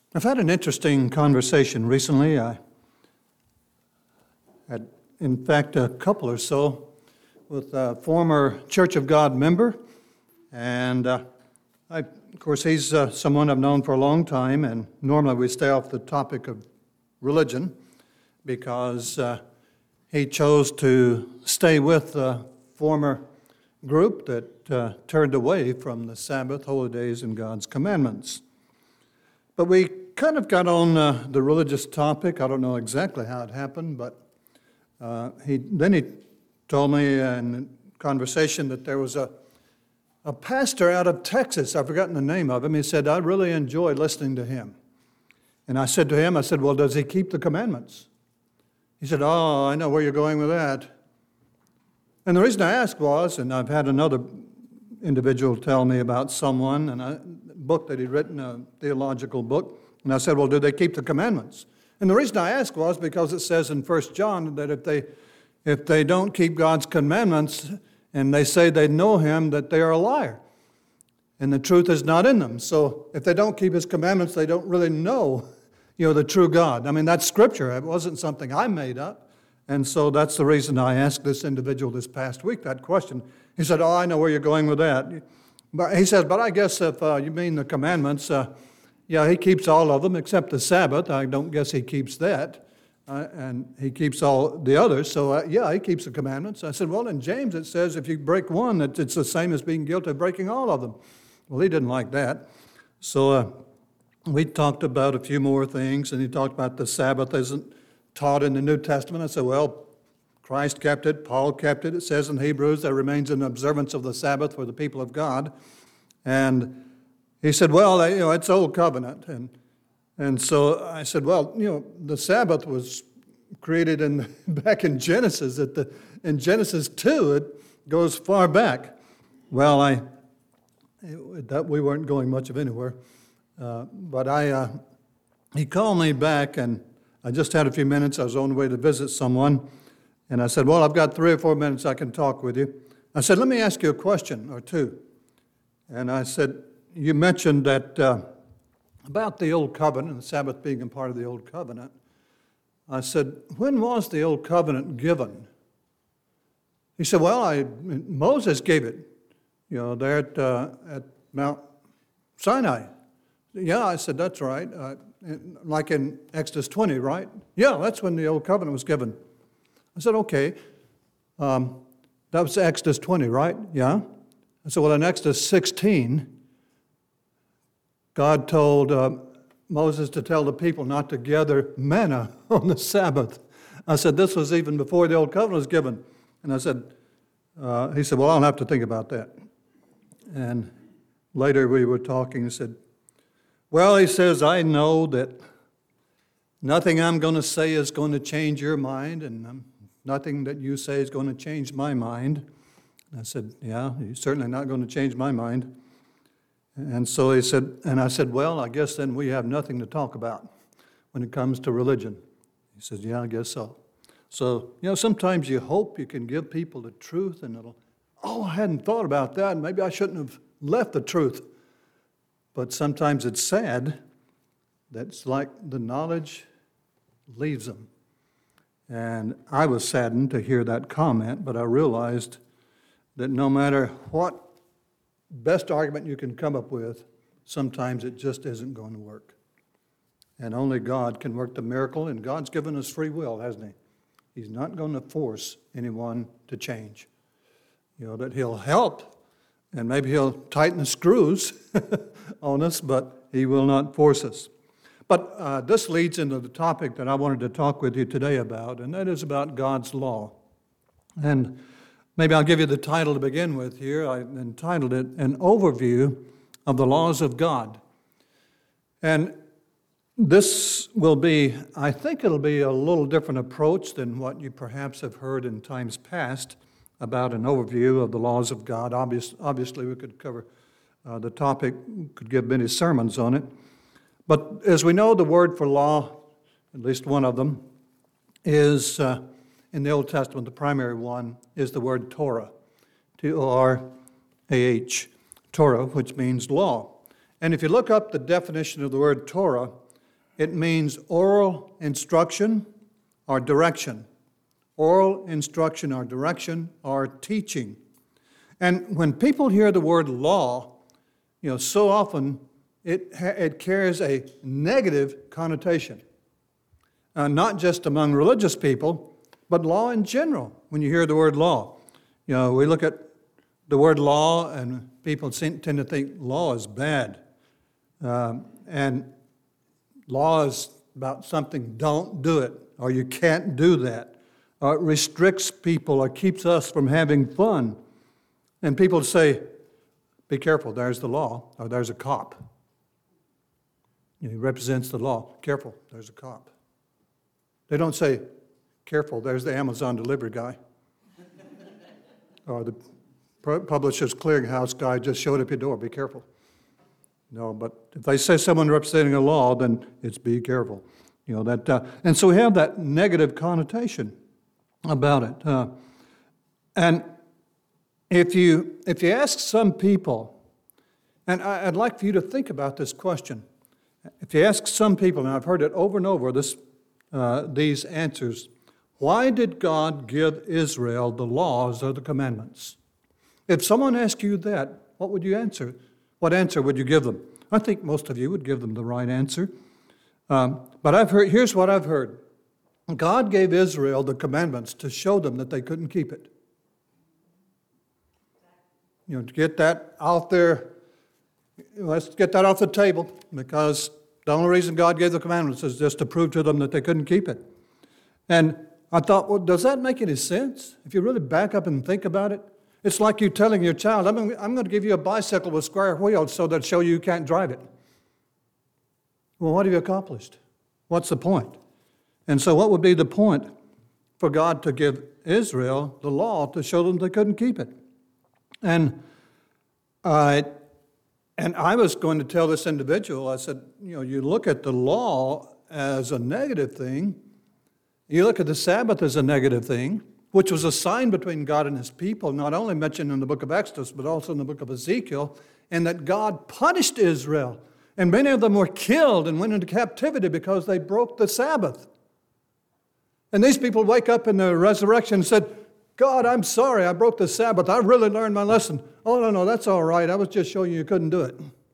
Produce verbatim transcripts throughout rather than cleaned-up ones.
I've had an interesting conversation recently. I had, in fact, a couple or so with a former Church of God member. And uh, I, of course, he's uh, someone I've known for a long time, and normally we stay off the topic of religion because uh, he chose to stay with the former group that uh, turned away from the Sabbath, holy days, and God's commandments. But we kind of got on uh, the religious topic. I don't know exactly how it happened, but uh, he then he told me in conversation that there was a, a pastor out of Texas. I've forgotten the name of him. He said, I really enjoyed listening to him. And I said to him, I said, well, does he keep the commandments? He said, oh, I know where you're going with that. And the reason I asked was, and I've had another individual tell me about someone, and a book that he'd written, a theological book, and I said, well, do they keep the commandments? And the reason I asked was because it says in First John that if they if they don't keep God's commandments and they say they know him, that they are a liar. And the truth is not in them. So if they don't keep his commandments, they don't really know, you know, the true God. I mean, that's Scripture. It wasn't something I made up. And so that's the reason I asked this individual this past week that question. He said, oh, I know where you're going with that. But he said, but I guess if uh, you mean the commandments, uh, yeah, he keeps all of them except the Sabbath. I don't guess he keeps that. Uh, and he keeps all the others. So, uh, yeah, he keeps the commandments. I said, well, in James it says if you break one, that it's the same as being guilty of breaking all of them. Well, he didn't like that. So uh, we talked about a few more things, and he talked about the Sabbath isn't taught in the New Testament. I said, well, Christ kept it, Paul kept it. It says in Hebrews there remains an observance of the Sabbath for the people of God. And he said, well, you know, it's old covenant. And and so I said, well, you know, the Sabbath was created in back in Genesis. At the in Genesis two, it goes far back. Well, I it, that we weren't going much of anywhere. Uh, but I uh, he called me back, and I just had a few minutes. I was on the way to visit someone. And I said, well, I've got three or four minutes I can talk with you. I said, let me ask you a question or two. And I said, you mentioned that uh, about the Old Covenant, and the Sabbath being a part of the Old Covenant. I said, when was the Old Covenant given? He said, well, I, Moses gave it, you know, there at, uh, at Mount Sinai. Yeah, I said, that's right. Uh, like in Exodus twenty, right? Yeah, that's when the Old Covenant was given. I said, okay, um, that was Exodus twenty, right? Yeah. I said, well, in Exodus sixteen, God told uh, Moses to tell the people not to gather manna on the Sabbath. I said, this was even before the Old Covenant was given. And I said, uh, he said, well, I'll have to think about that. And later we were talking, he said, well, he says, I know that nothing I'm going to say is going to change your mind, and um, nothing that you say is going to change my mind. I said, yeah, you're certainly not going to change my mind. And so he said, and I said, well, I guess then we have nothing to talk about when it comes to religion. He says, yeah, I guess so. So, you know, sometimes you hope you can give people the truth, and it'll, oh, I hadn't thought about that, and maybe I shouldn't have left the truth. But sometimes it's sad that it's like the knowledge leaves them. And I was saddened to hear that comment, but I realized that no matter what best argument you can come up with, sometimes it just isn't going to work. And only God can work the miracle, and God's given us free will, hasn't he? He's not going to force anyone to change. You know, that he'll help, and maybe he'll tighten the screws on us, but he will not force us. But uh, this leads into the topic that I wanted to talk with you today about, and that is about God's law. And maybe I'll give you the title to begin with here. I entitled it, An Overview of the Laws of God. And this will be, I think it'll be a little different approach than what you perhaps have heard in times past about an overview of the laws of God. Obvious, obviously, we could cover uh, the topic, could give many sermons on it. But as we know, the word for law, at least one of them, is, uh, in the Old Testament, the primary one is the word Torah, T O R A H, Torah, which means law. And if you look up the definition of the word Torah, it means oral instruction or direction. Oral instruction or direction or teaching. And when people hear the word law, you know, so often it, it carries a negative connotation. Uh, not just among religious people, but law in general, when you hear the word law. You know, we look at the word law and people tend to think law is bad. Um, and law is about something, don't do it, or you can't do that. Or it restricts people or keeps us from having fun. And people say, be careful, there's the law, or there's a cop. You know, he represents the law. Careful, there's a cop. They don't say, careful, there's the Amazon delivery guy. Or the Publishers Clearinghouse guy just showed up your door, be careful. No, but if they say someone representing a law, then it's be careful. You know, that, uh, and so we have that negative connotation about it. Uh, and if you, if you ask some people, and I, I'd like for you to think about this question. If you ask some people, and I've heard it over and over, this Uh, these answers. Why did God give Israel the laws or the commandments? If someone asked you that, what would you answer? What answer would you give them? I think most of you would give them the right answer. Um, but I've heard, here's what I've heard. God gave Israel the commandments to show them that they couldn't keep it. You know, to get that out there, let's get that off the table, because the only reason God gave the commandments is just to prove to them that they couldn't keep it. And I thought, well, does that make any sense? If you really back up and think about it, it's like you telling your child, I'm going, I'm going to give you a bicycle with square wheels so that show you you can't drive it. Well, what have you accomplished? What's the point? And so what would be the point for God to give Israel the law to show them they couldn't keep it? And I... Uh, And I was going to tell this individual, I said, you know, you look at the law as a negative thing. You look at the Sabbath as a negative thing, which was a sign between God and his people, not only mentioned in the book of Exodus, but also in the book of Ezekiel, and that God punished Israel. And many of them were killed and went into captivity because they broke the Sabbath. And these people wake up in the resurrection and said, God, I'm sorry, I broke the Sabbath. I really learned my lesson. Oh, no, no, that's all right. I was just showing you you couldn't do it.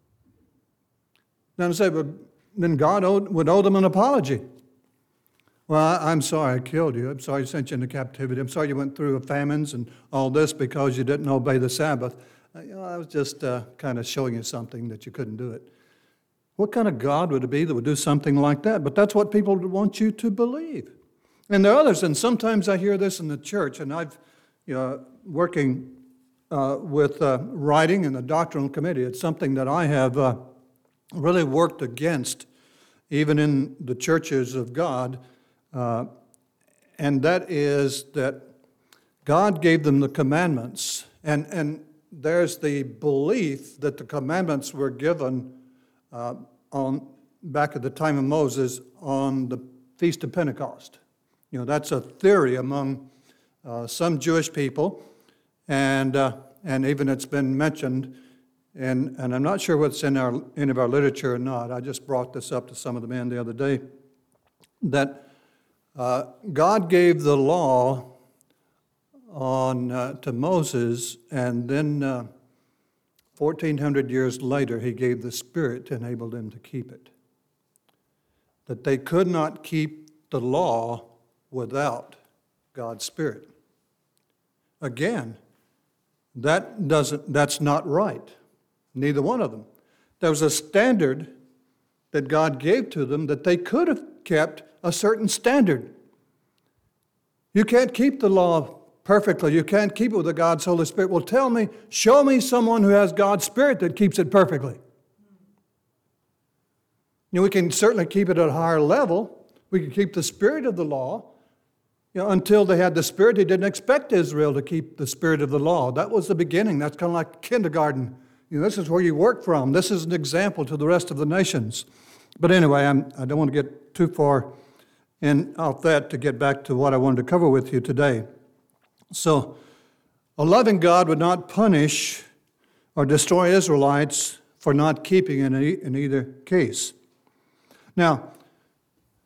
Then I said, well, then God owed, would owe them an apology. Well, I, I'm sorry I killed you. I'm sorry I sent you into captivity. I'm sorry you went through famines and all this because you didn't obey the Sabbath. Uh, you know, I was just uh, kind of showing you something that you couldn't do it. What kind of God would it be that would do something like that? But that's what people want you to believe. And there are others, and sometimes I hear this in the church, and I've, you know, working uh, with uh, writing in the doctrinal committee, it's something that I have uh, really worked against, even in the churches of God, uh, and that is that God gave them the commandments, and, and there's the belief that the commandments were given uh, on back at the time of Moses on the Feast of Pentecost. You know, that's a theory among uh, some Jewish people, and uh, and even it's been mentioned, and, and I'm not sure what's in our any of our literature or not. I just brought this up to some of the men the other day, that uh, God gave the law on uh, to Moses, and then uh, fourteen hundred years later, he gave the Spirit to enable them to keep it. That they could not keep the law without God's Spirit. Again, that doesn't, that's not right. Neither one of them. There was a standard that God gave to them that they could have kept a certain standard. You can't keep the law perfectly. You can't keep it with God's Holy Spirit. Well, tell me, show me someone who has God's Spirit that keeps it perfectly. You know, we can certainly keep it at a higher level. We can keep the spirit of the law. You know, until they had the Spirit, he didn't expect Israel to keep the spirit of the law. That was the beginning. That's kind of like kindergarten. You know, this is where you work from. This is an example to the rest of the nations. But anyway, I'm, I don't want to get too far in off that to get back to what I wanted to cover with you today. So, a loving God would not punish or destroy Israelites for not keeping in, in either case. Now,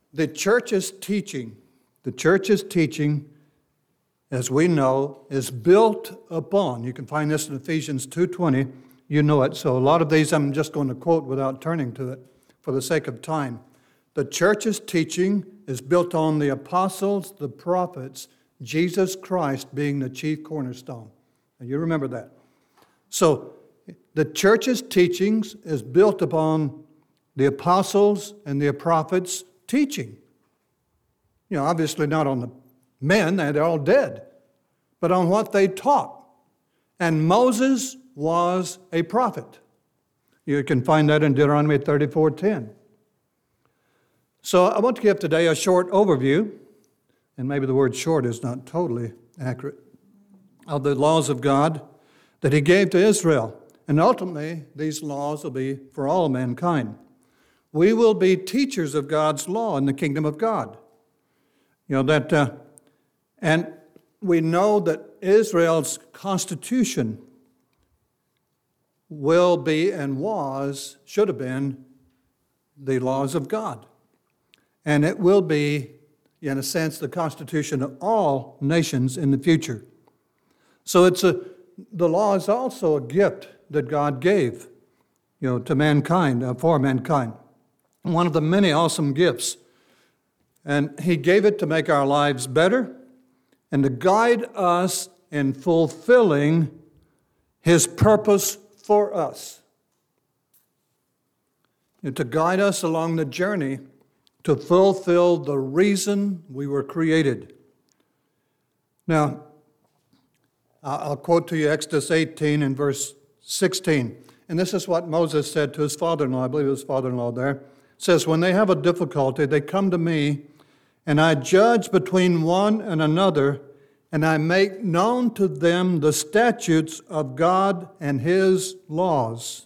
the church's teaching, the church's teaching, as we know, is built upon, you can find this in Ephesians two twenty, you know it, so a lot of these I'm just going to quote without turning to it for the sake of time. The church's teaching is built on the apostles, the prophets, Jesus Christ being the chief cornerstone. And you remember that. So the church's teachings is built upon the apostles and the prophets' teaching. You know, obviously not on the men, they're all dead, but on what they taught. And Moses was a prophet. You can find that in Deuteronomy thirty-four ten. So I want to give today a short overview, and maybe the word short is not totally accurate, of the laws of God that He gave to Israel. And ultimately, these laws will be for all mankind. We will be teachers of God's law in the kingdom of God. You know, that, uh, and we know that Israel's constitution will be and was, should have been, the laws of God. And it will be, in a sense, the constitution of all nations in the future. So it's a, the law is also a gift that God gave, you know, to mankind, uh, for mankind. One of the many awesome gifts. And He gave it to make our lives better and to guide us in fulfilling His purpose for us. And to guide us along the journey to fulfill the reason we were created. Now, I'll quote to you Exodus eighteen and verse sixteen. And this is what Moses said to his father-in-law. I believe it was father-in-law there. It says, when they have a difficulty, they come to me, and I judge between one and another, and I make known to them the statutes of God and His laws.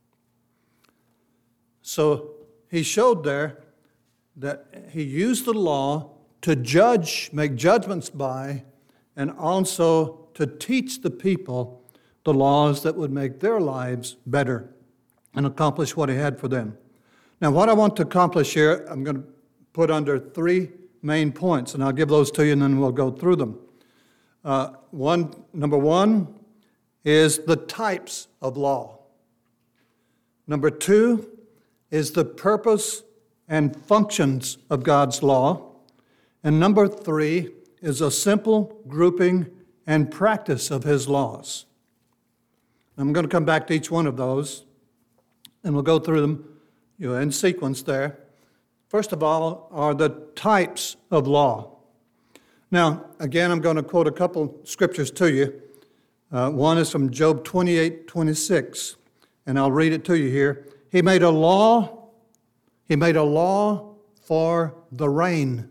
So he showed there that He used the law to judge, make judgments by, and also to teach the people the laws that would make their lives better and accomplish what He had for them. Now, what I want to accomplish here, I'm going to put under three main points, and I'll give those to you, and then we'll go through them. Uh, one, number one is the types of law. Number two is the purpose and functions of God's law. And number three is a simple grouping and practice of His laws. I'm going to come back to each one of those, and we'll go through them, you know, in sequence there. First of all are the types of law. Now, again, I'm going to quote a couple scriptures to you. Uh, one is from Job twenty-eight twenty-six, and I'll read it to you here. He made a law, He made a law for the rain,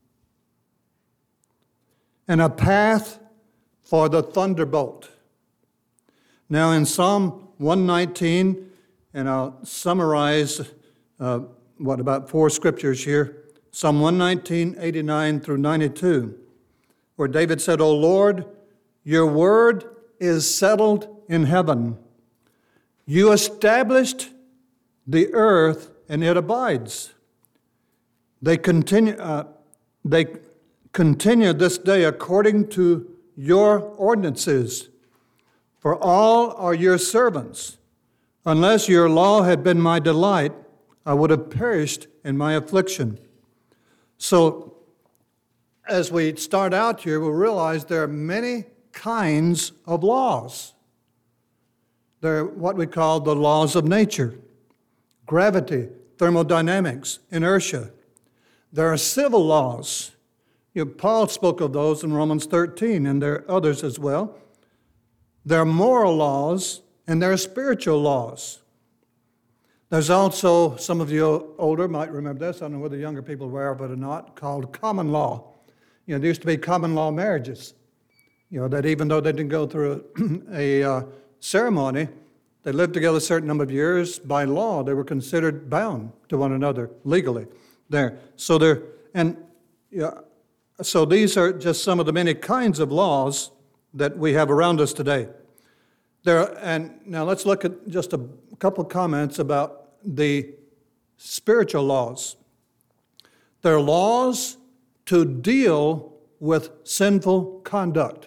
and a path for the thunderbolt. Now, in Psalm one nineteen, and I'll summarize uh, what about four scriptures here. Psalm one nineteen, eighty-nine through ninety-two, where David said, O Lord, your word is settled in heaven. You established the earth, and it abides. They continue, uh, they continue this day according to your ordinances. For all are your servants. Unless your law had been my delight, I would have perished in my affliction. So, as we start out here, we'll realize there are many kinds of laws. There are what we call the laws of nature, gravity, thermodynamics, inertia. There are civil laws. You know, Paul spoke of those in Romans thirteen, and there are others as well. There are moral laws, and there are spiritual laws. There's also, some of you older might remember this, I don't know whether younger people are aware of it or not, called common law. You know, there used to be common law marriages. You know, that even though they didn't go through a, a uh, ceremony, they lived together a certain number of years. By law, they were considered bound to one another legally. There, so there, and yeah, so these are just some of the many kinds of laws that we have around us today. There, and now let's look at just a couple comments about the spiritual laws. They're laws to deal with sinful conduct.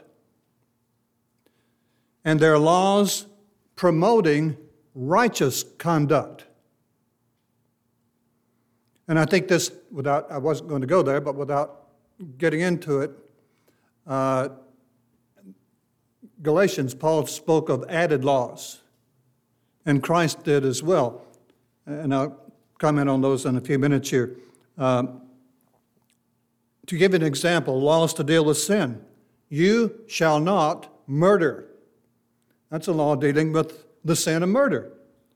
And they're laws promoting righteous conduct. And I think this, without, I wasn't going to go there, but without getting into it, uh, Galatians, Paul spoke of added laws, and Christ did as well. And I'll comment on those in a few minutes here. Um, to give an example, laws to deal with sin. You shall not murder. That's a law dealing with the sin of murder.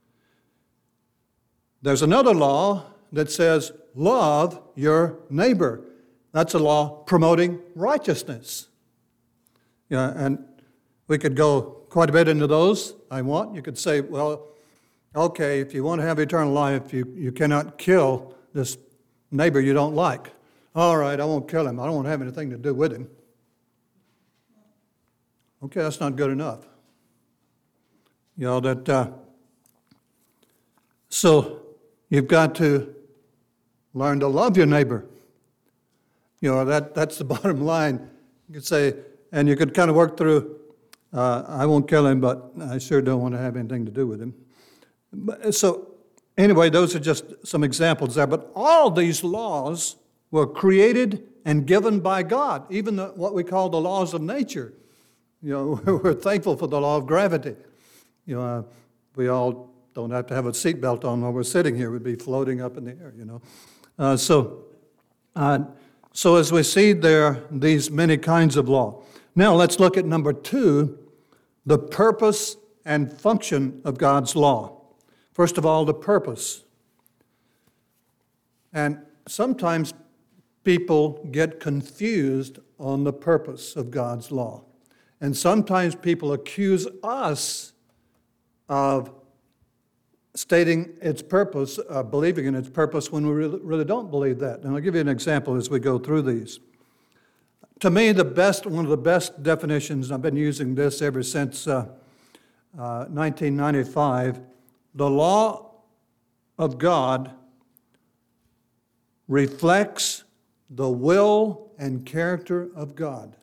There's another law that says, love your neighbor. That's a law promoting righteousness. Yeah, and we could go quite a bit into those. I want. You could say, well, okay, if you want to have eternal life, you, you cannot kill this neighbor you don't like. All right, I won't kill him. I don't want to have anything to do with him. Okay, that's not good enough. You know, that, uh, so you've got to learn to love your neighbor. You know, that, that's the bottom line. You could say, and you could kind of work through, uh, I won't kill him, but I sure don't want to have anything to do with him. But, so anyway, those are just some examples there. But all these laws were created and given by God, even the, what we call the laws of nature. You know, we're thankful for the law of gravity. You know, uh, we all don't have to have a seatbelt on while we're sitting here. We'd be floating up in the air, you know. Uh, so, uh, so as we see there, these many kinds of law. Now let's look at number two, the purpose and function of God's law. First of all, the purpose. And sometimes people get confused on the purpose of God's law. And sometimes people accuse us of stating its purpose, uh, believing in its purpose when we really, really don't believe that. And I'll give you an example as we go through these. To me, the best, one of the best definitions, I've been using this ever since uh, uh, nineteen ninety-five, the law of God reflects the will and character of God.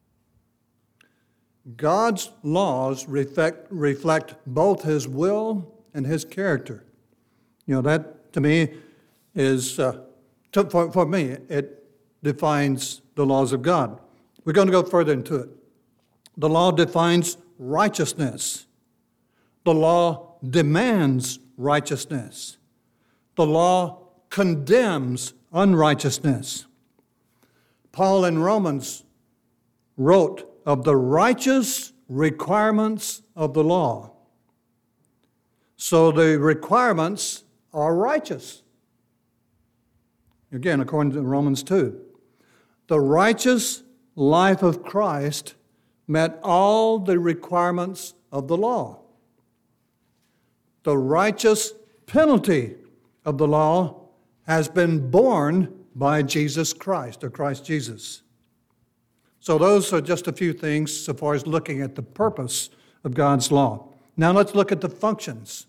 God's laws reflect, reflect both His will and His character. You know, that to me is, uh, to, for, for me, it defines the laws of God. We're going to go further into it. The law defines righteousness. The law demands righteousness. The law condemns unrighteousness. Paul in Romans wrote of the righteous requirements of the law. So the requirements are righteous. Again, according to Romans two. The righteous life of Christ met all the requirements of the law. The righteous penalty of the law has been borne by Jesus Christ, or Christ Jesus. So those are just a few things so far as looking at the purpose of God's law. Now let's look at the functions.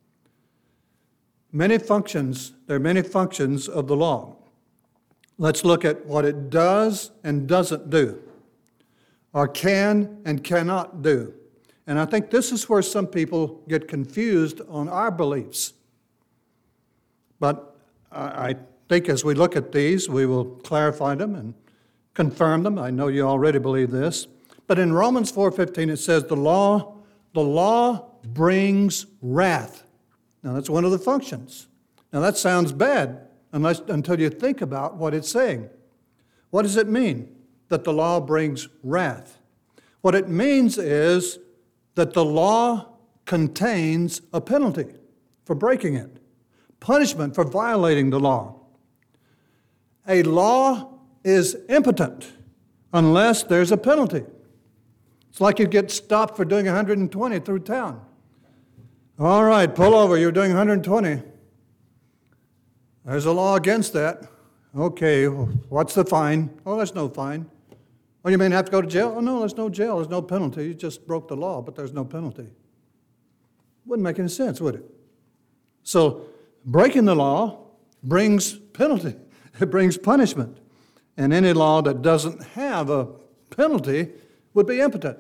Many functions, there are many functions of the law. Let's look at what it does and doesn't do, or can and cannot do. And I think this is where some people get confused on our beliefs. But I think as we look at these, we will clarify them and confirm them. I know you already believe this. But in Romans four fifteen, it says the law, the law brings wrath. Now, that's one of the functions. Now, that sounds bad unless until you think about what it's saying. What does it mean that the law brings wrath? What it means is that the law contains a penalty for breaking it, punishment for violating the law. A law is impotent unless there's a penalty. It's like you get stopped for doing one hundred twenty through town. All right, pull over, you're doing one hundred twenty. There's a law against that. Okay, what's the fine? Oh, there's no fine. Oh, you mean have to go to jail? Oh, no, there's no jail, there's no penalty. You just broke the law, but there's no penalty. Wouldn't make any sense, would it? So, breaking the law brings penalty. It brings punishment. And any law that doesn't have a penalty would be impotent.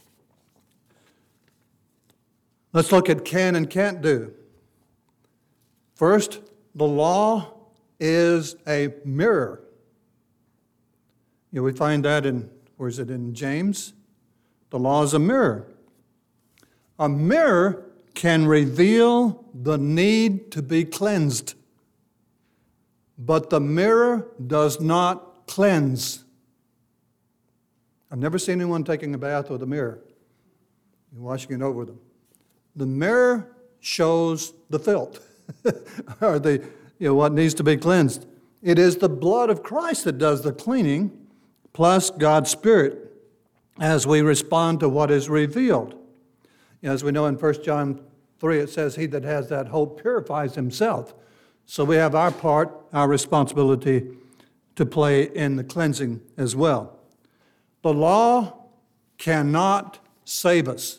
Let's look at can and can't do. First, the law is a mirror. You know, we find that in, where is it, in James? The law is a mirror. A mirror can reveal the need to be cleansed, but the mirror does not cleanse. I've never seen anyone taking a bath with a mirror and washing it over them. The mirror shows the filth, or the, you know, what needs to be cleansed. It is the blood of Christ that does the cleaning, plus God's Spirit, as we respond to what is revealed. As we know in First John three, it says, he that has that hope purifies himself. So we have our part, our responsibility to play in the cleansing as well. The law cannot save us.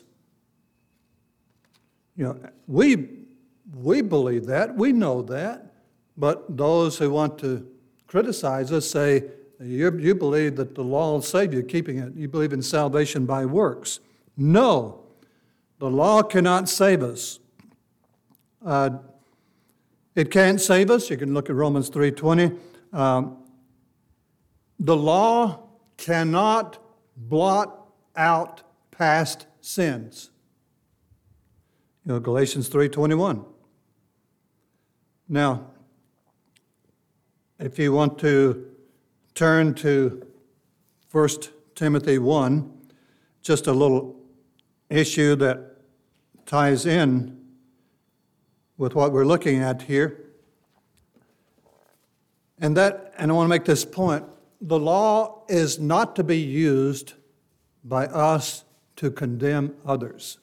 You know, we, we believe that, we know that, but those who want to criticize us say, you, you believe that the law will save you, keeping it. You believe in salvation by works. No, the law cannot save us. Uh, it can't save us. You can look at Romans three twenty. Um, the law cannot blot out past sins. You know, Galatians three twenty-one. Now, if you want to turn to First Timothy one, just a little issue that ties in with what we're looking at here. And that, and I want to make this point, the law is not to be used by us to condemn others.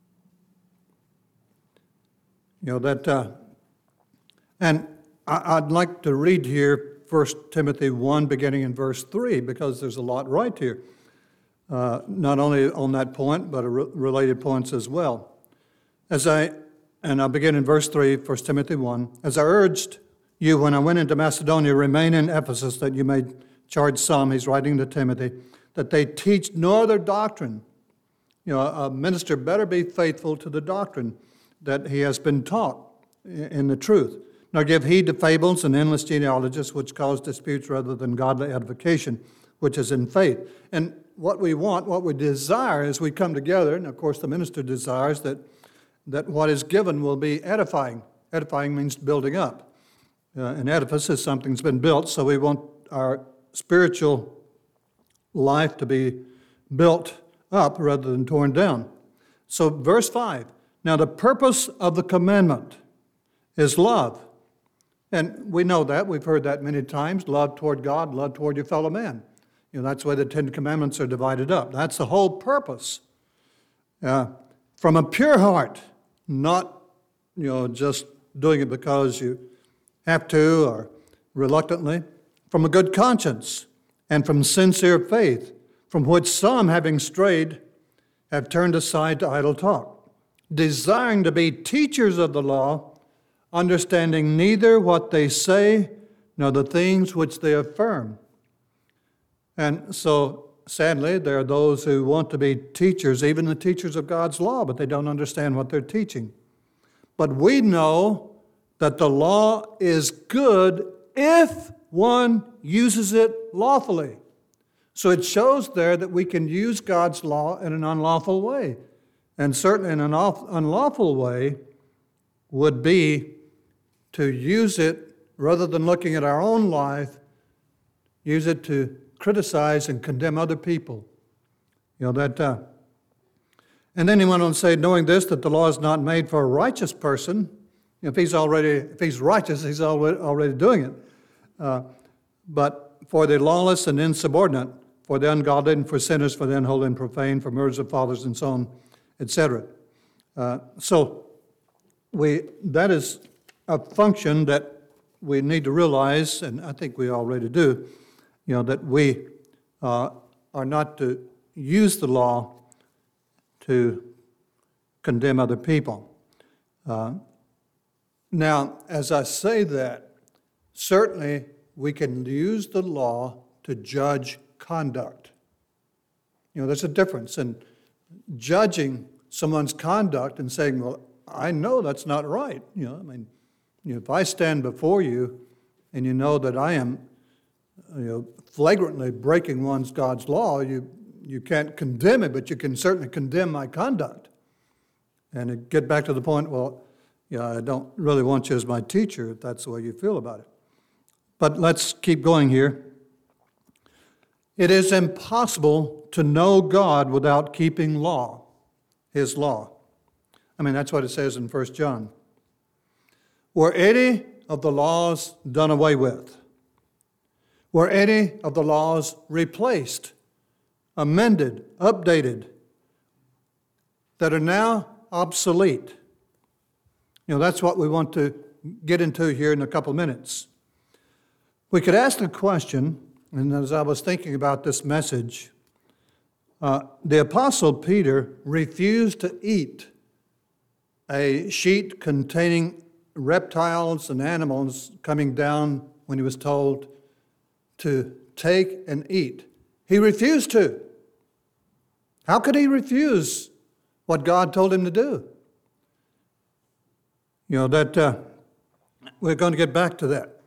You know, that, uh, and I, I'd like to read here First Timothy one, beginning in verse three, because there's a lot right here. Uh, not only on that point, but re- related points as well. As I, and I'll begin in verse three, First Timothy one. As I urged you when I went into Macedonia, remain in Ephesus, that you may charge some, he's writing to Timothy, that they teach no other doctrine. You know, a minister better be faithful to the doctrine that he has been taught in the truth. Nor give heed to fables and endless genealogies, which cause disputes rather than godly edification, which is in faith. And what we want, what we desire as we come together, and of course the minister desires that, that what is given will be edifying. Edifying means building up. Uh, an edifice is something that's been built, so we want our spiritual life to be built up rather than torn down. So verse five, now the purpose of the commandment is love. And we know that. We've heard that many times. Love toward God, love toward your fellow man. You know, that's why the Ten Commandments are divided up. That's the whole purpose. Uh, from a pure heart, not, you know, just doing it because you have to or reluctantly. From a good conscience and from sincere faith, from which some, having strayed, have turned aside to idle talk, desiring to be teachers of the law, understanding neither what they say nor the things which they affirm. And so, sadly, there are those who want to be teachers, even the teachers of God's law, but they don't understand what they're teaching. But we know that the law is good if one uses it lawfully. So it shows there that we can use God's law in an unlawful way. And certainly in an unlawful way would be to use it, rather than looking at our own life, use it to criticize and condemn other people. You know, that, uh, and then he went on to say, knowing this, that the law is not made for a righteous person. If he's already, if he's righteous, he's already, already doing it. Uh, but for the lawless and insubordinate, for the ungodly and for sinners, for the unholy and profane, for murderers of fathers and so on, et cetera. Uh, so we that is a function that we need to realize, and I think we already do, you know, that we uh, are not to use the law to condemn other people. Uh, now, as I say that, certainly we can use the law to judge conduct. You know, there's a difference in judging someone's conduct and saying, well, I know that's not right. You know, I mean, you know, if I stand before you and you know that I am, you know, flagrantly breaking one's God's law, you you can't condemn it, but you can certainly condemn my conduct. And it get back to the point, well, yeah, I don't really want you as my teacher if that's the way you feel about it. But let's keep going here. It is impossible to know God without keeping law, His law. I mean, that's what it says in First John. Were any of the laws done away with? Were any of the laws replaced, amended, updated, that are now obsolete? You know, that's what we want to get into here in a couple of minutes. We could ask the question, and as I was thinking about this message, uh, the Apostle Peter refused to eat a sheet containing reptiles and animals coming down when he was told to take and eat. He refused to. How could he refuse what God told him to do? You know, that uh, we're going to get back to that.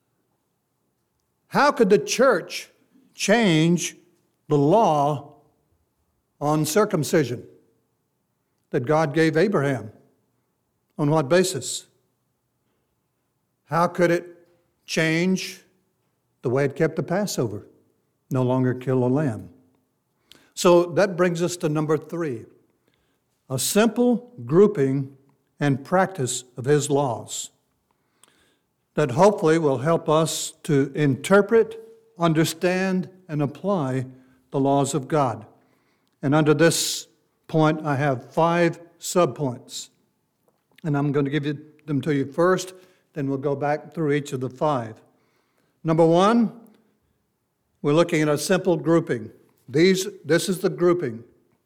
How could the church change the law on circumcision that God gave Abraham? On what basis? How could it change the way it kept the Passover? No longer kill a lamb. So that brings us to number three, a simple grouping and practice of His laws that hopefully will help us to interpret, understand, and apply the laws of God. And under this point, I have five subpoints. And I'm going to give you, them to you first, then we'll go back through each of the five. Number one, we're looking at a simple grouping. These, this is the grouping.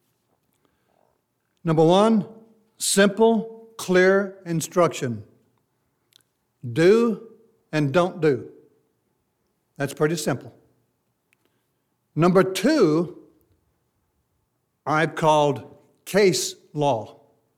Number one, simple, clear instruction. Do and don't do. That's pretty simple. Number two, I've called case law.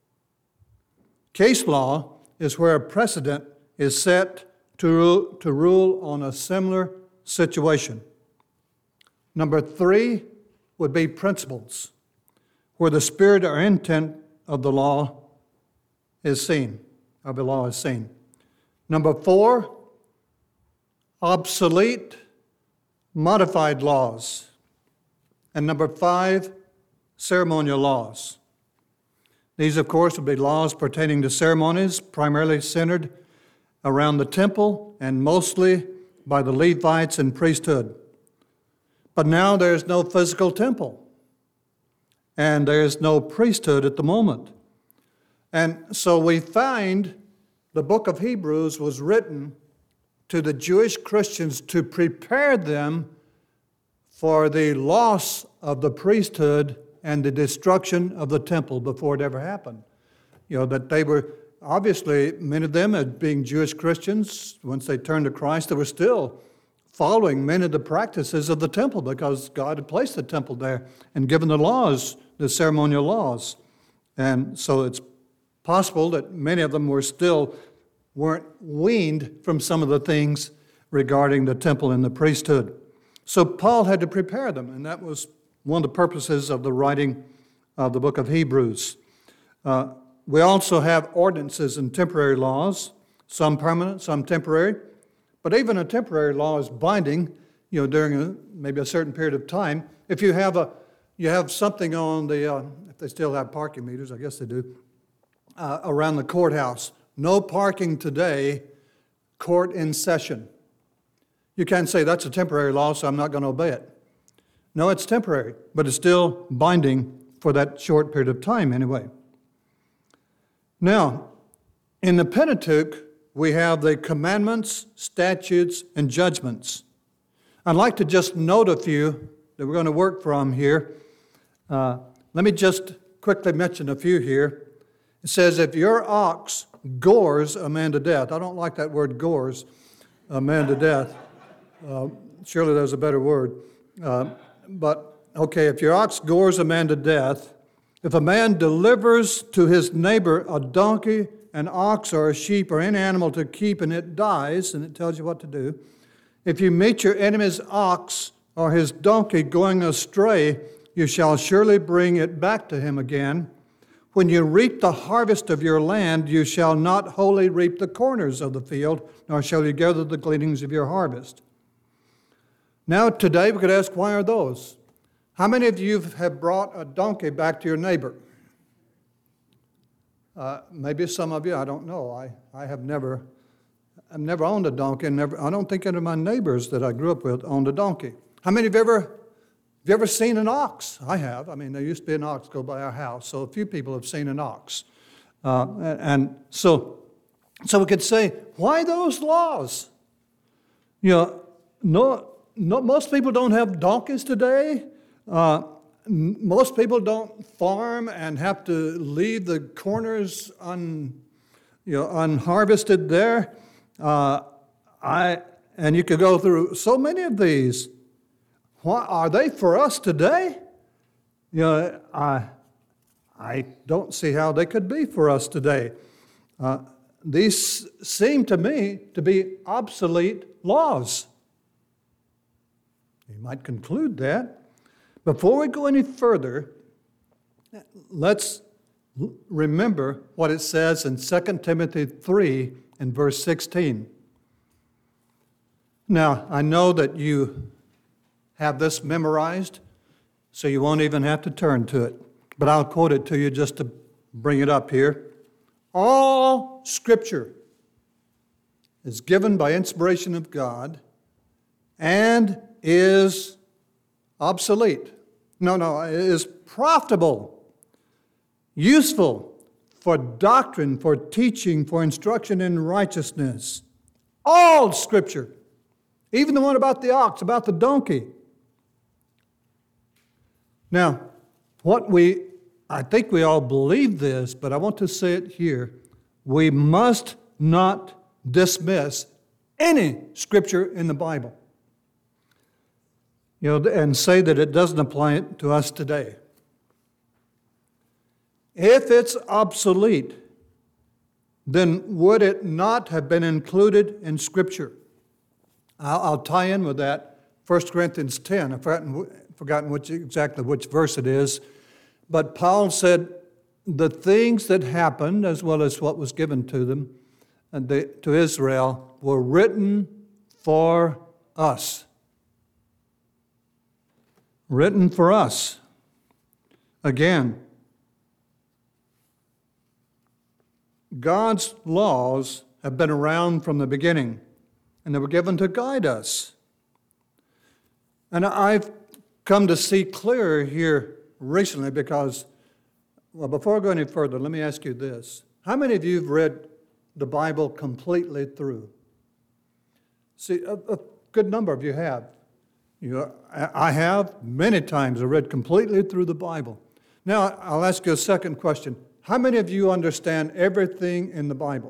Case law is where a precedent is set to rule, to rule on a similar situation. Number three would be principles, where the spirit or intent of the law is seen, of the law is seen. Number four, obsolete, modified laws. And number five, ceremonial laws. These, of course, would be laws pertaining to ceremonies, primarily centered around the temple and mostly by the Levites and priesthood. But now there's no physical temple, and there's no priesthood at the moment. And so we find the book of Hebrews was written to the Jewish Christians to prepare them for the loss of the priesthood and the destruction of the temple before it ever happened. You know, that they were, obviously, many of them, as being Jewish Christians, once they turned to Christ, they were still following many of the practices of the temple because God had placed the temple there and given the laws, the ceremonial laws. And so it's possible that many of them were still, weren't weaned from some of the things regarding the temple and the priesthood. So Paul had to prepare them, and that was one of the purposes of the writing of the book of Hebrews. Uh, we also have ordinances and temporary laws, some permanent, some temporary. But even a temporary law is binding, you know, during a, maybe a certain period of time. If you have a, you have something on the, uh, if they still have parking meters, I guess they do, uh, around the courthouse. No parking today, court in session. You can't say that's a temporary law, so I'm not going to obey it. No, it's temporary, but it's still binding for that short period of time anyway. Now, in the Pentateuch, we have the commandments, statutes, and judgments. I'd like to just note a few that we're going to work from here. Uh, let me just quickly mention a few here. It says, if your ox gores a man to death, I don't like that word gores a man to death. Uh, surely there's a better word. Uh, but, okay, if your ox gores a man to death, if a man delivers to his neighbor a donkey, an ox, or a sheep, or any animal to keep, and it dies, and it tells you what to do, if you meet your enemy's ox or his donkey going astray, you shall surely bring it back to him again. When you reap the harvest of your land, you shall not wholly reap the corners of the field, nor shall you gather the gleanings of your harvest. Now, today, we could ask, why are those? How many of you have brought a donkey back to your neighbor? Uh, maybe some of you, I don't know. I, I have never, I've never owned a donkey, and never, I don't think any of my neighbors that I grew up with owned a donkey. How many of you ever, have you ever seen an ox? I have. I mean, there used to be an ox go by our house, so a few people have seen an ox. Uh, and, and so, so we could say, why those laws? You know, no, no, most people don't have donkeys today. Uh, most people don't farm and have to leave the corners un, you know, unharvested there. Uh, I and you could go through so many of these. Why are they for us today? You know, I I don't see how they could be for us today. Uh, these seem to me to be obsolete laws. You might conclude that. Before we go any further, let's remember what it says in Second Timothy three and verse sixteen. Now, I know that you have this memorized, so you won't even have to turn to it. But I'll quote it to you just to bring it up here. All Scripture is given by inspiration of God and is obsolete. No, no, it is profitable, useful for doctrine, for teaching, for instruction in righteousness. All Scripture, even the one about the ox, about the donkey. Now, what we, I think we all believe this, but I want to say it here. We must not dismiss any Scripture in the Bible, you know, and say that it doesn't apply to us today. If it's obsolete, then would it not have been included in Scripture? I'll, I'll tie in with that, First Corinthians ten. I've forgotten, forgotten which, exactly which verse it is. But Paul said, the things that happened, as well as what was given to them, and the, to Israel, were written for us. Written for us. Again, God's laws have been around from the beginning, and they were given to guide us. And I've come to see clearer here recently because, well, before I go any further, let me ask you this. How many of you have read the Bible completely through? See, a, a good number of you have. You, I have many times. I read completely through the Bible. Now, I'll ask you a second question. How many of you understand everything in the Bible?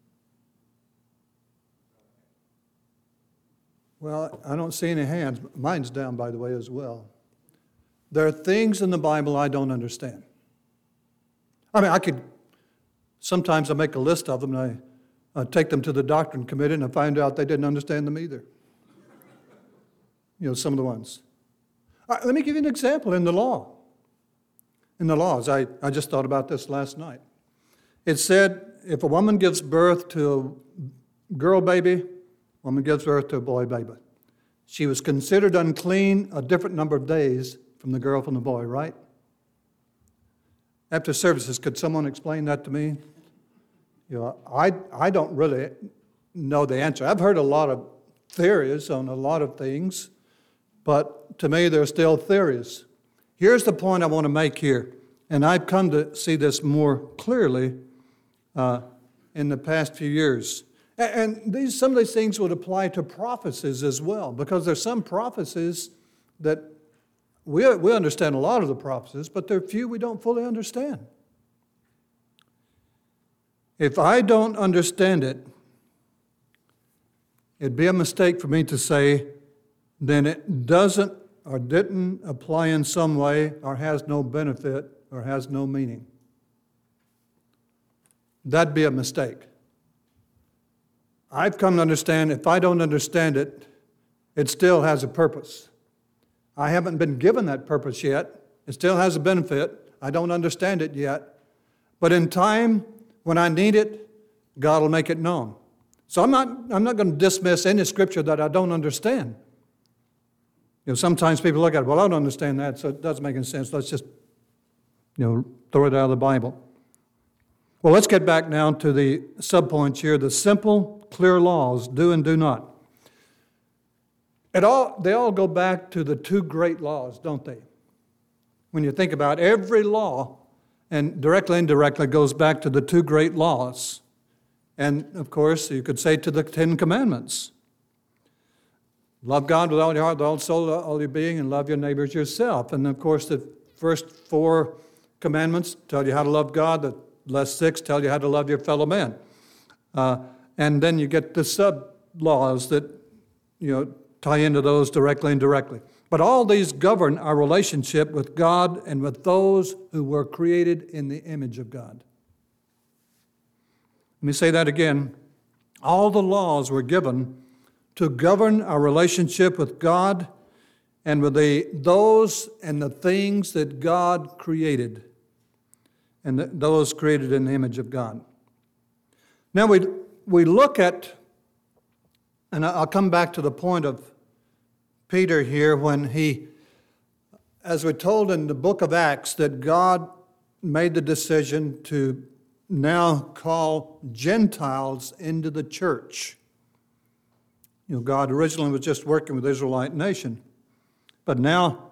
Well, I don't see any hands. Mine's down, by the way, as well. There are things in the Bible I don't understand. I mean, I could, sometimes I make a list of them and I, I take them to the doctrine committee and I find out they didn't understand them either. You know, some of the ones. All right, let me give you an example in the law. In the laws, I, I just thought about this last night. It said if a woman gives birth to a girl baby, a woman gives birth to a boy baby, she was considered unclean a different number of days from the girl from the boy, right? After services, could someone explain that to me? You know, I, I don't really know the answer. I've heard a lot of theories on a lot of things, but to me, they're still theories. Here's the point I want to make here, and I've come to see this more clearly uh, in the past few years. And these, some of these things would apply to prophecies as well, because there's some prophecies that we, we understand a lot of the prophecies, but there are few we don't fully understand. If I don't understand it, it'd be a mistake for me to say then it doesn't or didn't apply in some way or has no benefit or has no meaning. That'd be a mistake. I've come to understand if I don't understand it, it still has a purpose. I haven't been given that purpose yet. It still has a benefit. I don't understand it yet. But in time, when I need it, God will make it known. So I'm not, I'm not going to dismiss any scripture that I don't understand. You know, sometimes people look at it, well, I don't understand that, so it doesn't make any sense. Let's just, you know, throw it out of the Bible. Well, let's get back now to the subpoints here, the simple, clear laws, do and do not. It all, they all go back to the two great laws, don't they? When you think about every law, and directly and indirectly goes back to the two great laws. And, of course, you could say to the Ten Commandments. Love God with all your heart, with all your soul, all your being, and love your neighbors yourself. And, of course, the first four commandments tell you how to love God. The last six tell you how to love your fellow man. Uh, and then you get the sub-laws that, you know, tie into those directly and indirectly. But all these govern our relationship with God and with those who were created in the image of God. Let me say that again. All the laws were given to govern our relationship with God and with the, those and the things that God created, and the, those created in the image of God. Now we, we look at, and I'll come back to the point of Peter here when he, as we're told in the book of Acts, that God made the decision to now call Gentiles into the church. You know, God originally was just working with the Israelite nation, but now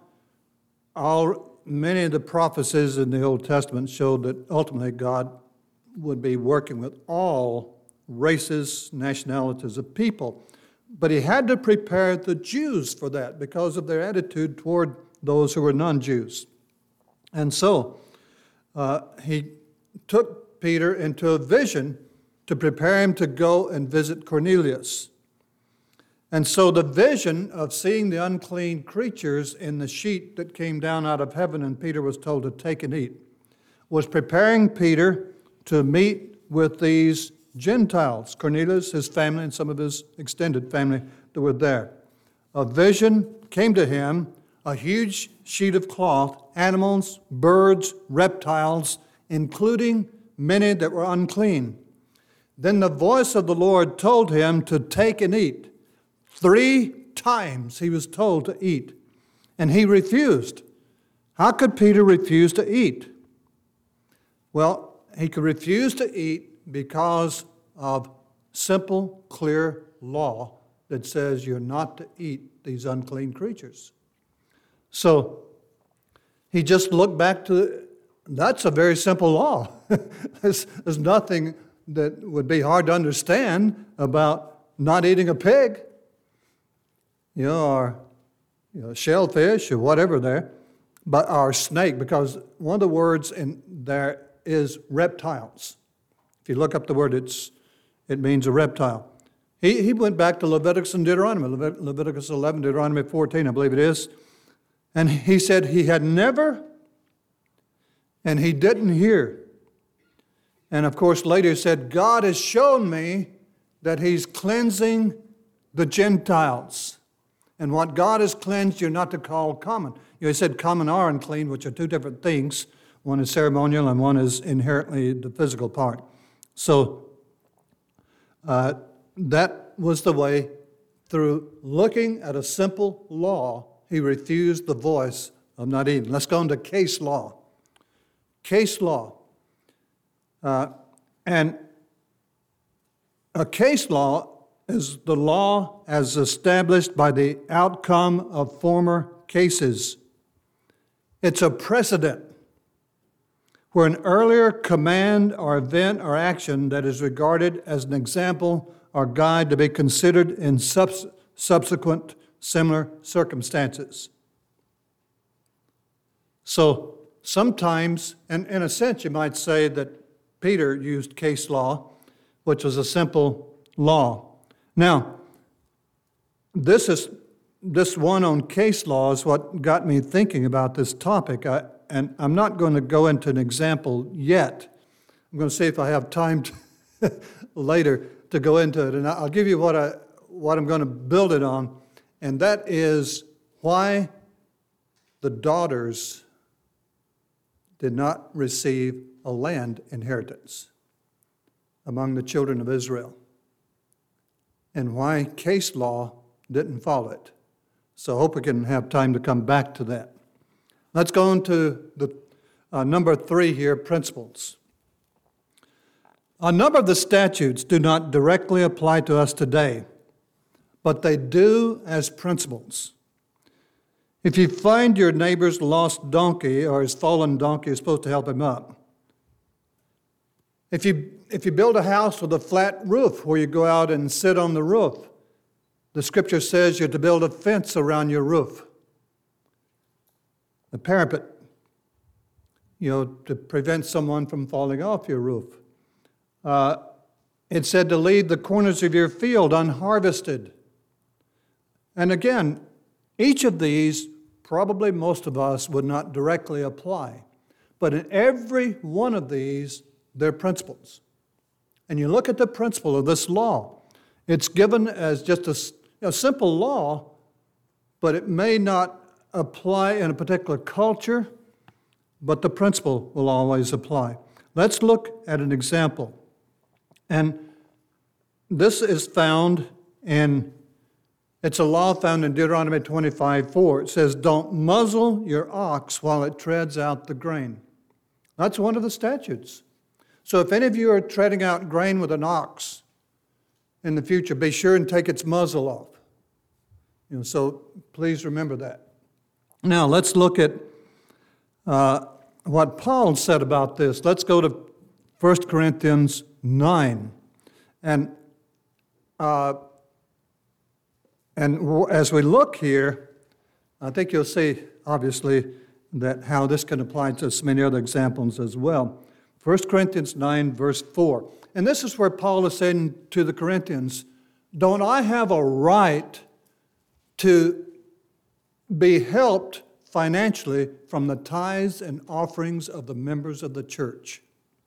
all many of the prophecies in the Old Testament showed that ultimately God would be working with all races, nationalities of people. But he had to prepare the Jews for that because of their attitude toward those who were non-Jews. And so uh, he took Peter into a vision to prepare him to go and visit Cornelius. And so the vision of seeing the unclean creatures in the sheet that came down out of heaven and Peter was told to take and eat was preparing Peter to meet with these Gentiles, Cornelius, his family, and some of his extended family that were there. A vision came to him, a huge sheet of cloth, animals, birds, reptiles, including many that were unclean. Then the voice of the Lord told him to take and eat. Three times he was told to eat, and he refused. How could Peter refuse to eat? Well, he could refuse to eat because of simple, clear law that says you're not to eat these unclean creatures. So he just looked back to, that's a very simple law. there's, there's nothing that would be hard to understand about not eating a pig, you know, or you know, shellfish or whatever there, but our snake, because one of the words in there is reptiles. If you look up the word, it's, it means a reptile. He, he went back to Leviticus and Deuteronomy, Levit- Leviticus eleven, Deuteronomy fourteen, I believe it is. And he said he had never, and he didn't hear. And of course later he said, God has shown me that he's cleansing the Gentiles. And what God has cleansed, you're not to call common. You know, he said common or unclean, which are two different things. One is ceremonial and one is inherently the physical part. So uh, that was the way, through looking at a simple law, he refused the voice of not eating. Let's go into case law. Case law. Uh, and a case law is the law as established by the outcome of former cases. It's a precedent where an earlier command or event or action that is regarded as an example or guide to be considered in subs- subsequent similar circumstances. So sometimes, and in a sense you might say that Peter used case law, which was a simple law. Now, this is this one on case law is what got me thinking about this topic. I, and I'm not going to go into an example yet. I'm going to see if I have time to later to go into it. And I'll give you what, I, what I'm going to build it on, and that is why the daughters did not receive a land inheritance among the children of Israel, and why case law didn't follow it. So I hope we can have time to come back to that. Let's go into the uh, number three here, principles. A number of the statutes do not directly apply to us today, but they do as principles. If you find your neighbor's lost donkey or his fallen donkey, you're supposed to help him up. If you, if you build a house with a flat roof where you go out and sit on the roof, the scripture says you're to build a fence around your roof. The parapet, you know, to prevent someone from falling off your roof. Uh, it said to leave the corners of your field unharvested. And again, each of these, probably most of us would not directly apply. But in every one of these, they're principles. And you look at the principle of this law. It's given as just a, a simple law, but it may not apply in a particular culture, but the principle will always apply. Let's look at an example. And this is found in, it's a law found in Deuteronomy twenty-five four. It says, don't muzzle your ox while it treads out the grain. That's one of the statutes. So if any of you are treading out grain with an ox in the future, be sure and take its muzzle off. You know, so please remember that. Now let's look at uh, what Paul said about this. Let's go to First Corinthians nine. And uh, and w- as we look here, I think you'll see, obviously, that how this can apply to so many other examples as well. First Corinthians nine, verse four. And this is where Paul is saying to the Corinthians, don't I have a right to be helped financially from the tithes and offerings of the members of the church?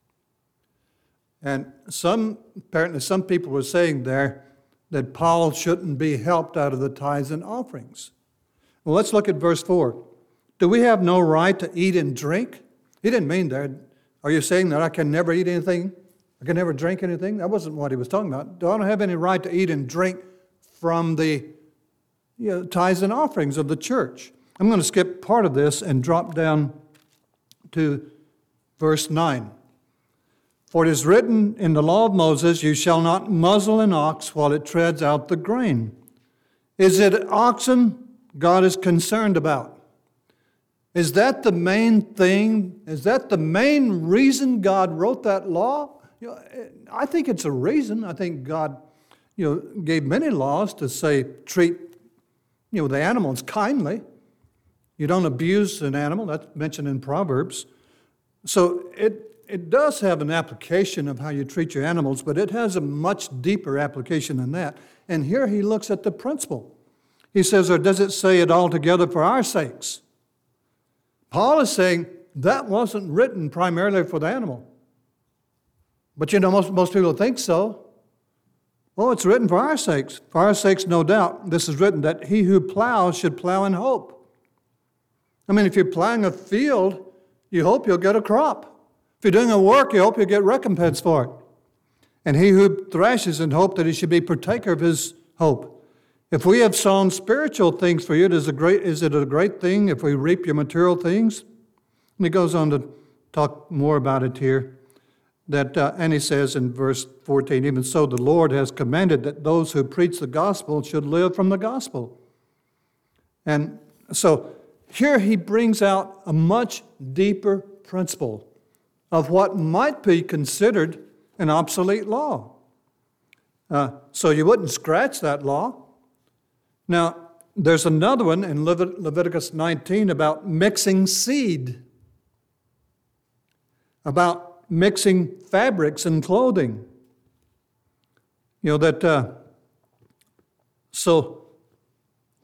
And some, apparently some people were saying there that Paul shouldn't be helped out of the tithes and offerings. Well, let's look at verse four. Do we have no right to eat and drink? He didn't mean that. Are you saying that I can never eat anything? I can never drink anything? That wasn't what he was talking about. Do I don't have any right to eat and drink from the you know, tithes and offerings of the church? I'm going to skip part of this and drop down to verse nine. For it is written in the law of Moses, you shall not muzzle an ox while it treads out the grain. Is it oxen God is concerned about? Is that the main thing? Is that the main reason God wrote that law? You know, I think it's a reason. I think God, you know, gave many laws to say treat, you know, the animals kindly. You don't abuse an animal. That's mentioned in Proverbs. So it it does have an application of how you treat your animals, but it has a much deeper application than that. And here he looks at the principle. He says, or does it say it altogether for our sakes? Paul is saying that wasn't written primarily for the animal. But you know, most, most people think so. Well, it's written for our sakes. For our sakes, no doubt. This is written that he who plows should plow in hope. I mean, if you're plowing a field, you hope you'll get a crop. If you're doing a work, you hope you'll get recompense for it. And he who threshes in hope that he should be partaker of his hope. If we have sown spiritual things for you, is, a great, is it a great thing if we reap your material things? And he goes on to talk more about it here. That, uh, and he says in verse fourteen, even so the Lord has commanded that those who preach the gospel should live from the gospel. And so here he brings out a much deeper principle of what might be considered an obsolete law. Uh, so you wouldn't scratch that law. Now, there's another one in Levit- Leviticus nineteen about mixing seed, about mixing fabrics and clothing. You know, that, uh, so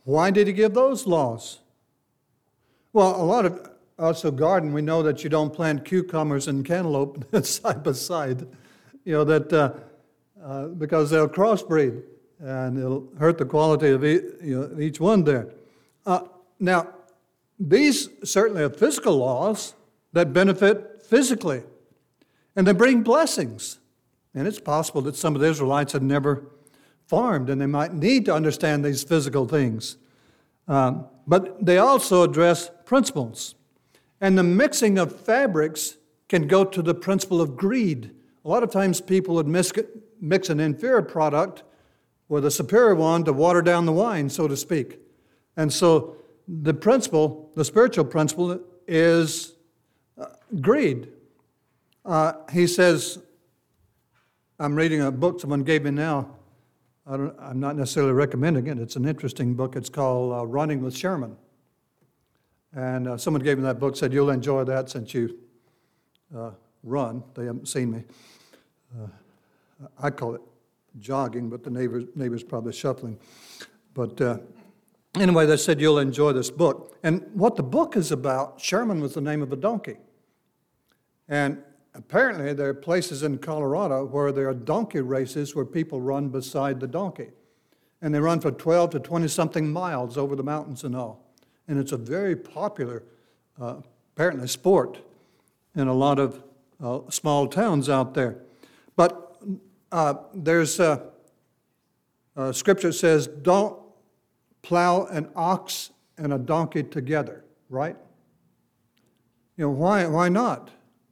Why did he give those laws? Well, a lot of also garden, we know that you don't plant cucumbers and cantaloupe side by side, you know, that uh, uh, because they'll crossbreed and it'll hurt the quality of e- you know, each one there. Uh, now, these certainly are physical laws that benefit physically, and they bring blessings. And it's possible that some of the Israelites had never farmed, and they might need to understand these physical things. Um, but they also address principles. And the mixing of fabrics can go to the principle of greed. A lot of times people would mix an inferior product with a superior one to water down the wine, so to speak. And so the principle, the spiritual principle, is uh, greed. Uh, he says, I'm reading a book someone gave me now. I don't, I'm not necessarily recommending it. It's an interesting book. It's called uh, Running with Sherman. And uh, someone gave me that book, said, you'll enjoy that since you uh, run. They haven't seen me. Uh, I call it jogging, but the neighbors, neighbors probably shuffling. But uh, anyway, they said, you'll enjoy this book. And what the book is about, Sherman was the name of a donkey. And apparently there are places in Colorado where there are donkey races where people run beside the donkey. And they run for twelve to twenty-something miles over the mountains and all. And it's a very popular, uh, apparently, sport in a lot of uh, small towns out there. But uh, there's a, a scripture that says, don't plow an ox and a donkey together, right? You know, why, why not?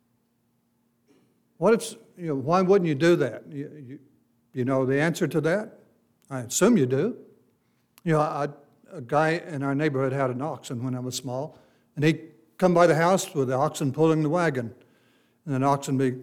What if, you know, why wouldn't you do that? You, you, you know the answer to that? I assume you do. You know, I, a guy in our neighborhood had an oxen when I was small, and he'd come by the house with the oxen pulling the wagon, and an oxen be,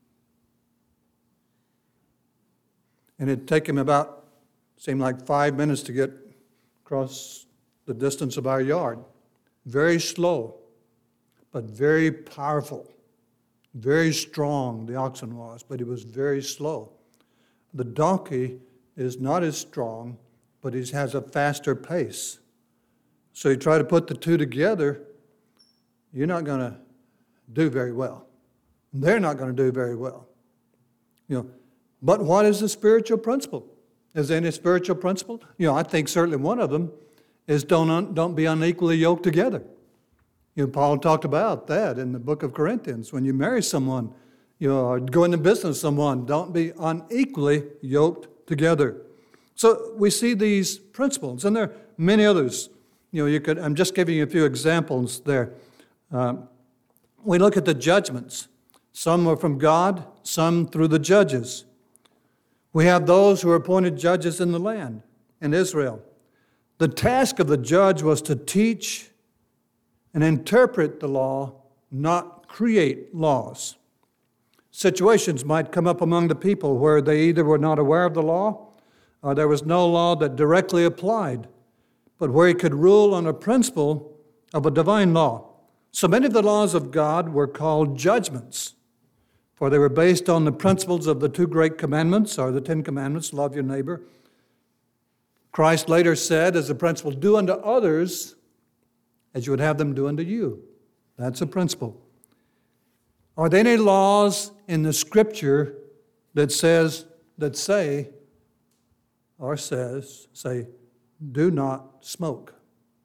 and it'd take him about, seemed like five minutes to get across the distance of our yard. Very slow, but very powerful. Very strong, the oxen was, but he was very slow. The donkey is not as strong, but he has a faster pace. So you try to put the two together, you're not going to do very well. They're not going to do very well. You know, but what is the spiritual principle? Is there any spiritual principle? You know, I think certainly one of them is don't, un, don't be unequally yoked together. You know, Paul talked about that in the book of Corinthians. When you marry someone, you know, or go into business with someone, don't be unequally yoked together. So we see these principles, and there are many others. You know, you could. I'm just giving you a few examples there. Um, we look at the judgments. Some are from God, some through the judges. We have those who are appointed judges in the land, in Israel. The task of the judge was to teach and interpret the law, not create laws. Situations might come up among the people where they either were not aware of the law or there was no law that directly applied, but where he could rule on a principle of a divine law. So many of the laws of God were called judgments, for they were based on the principles of the two great commandments, or the Ten Commandments, love your neighbor. Christ later said as a principle, do unto others as you would have them do unto you. That's a principle. Are there any laws in the Scripture that says, that say, or says, say, do not smoke?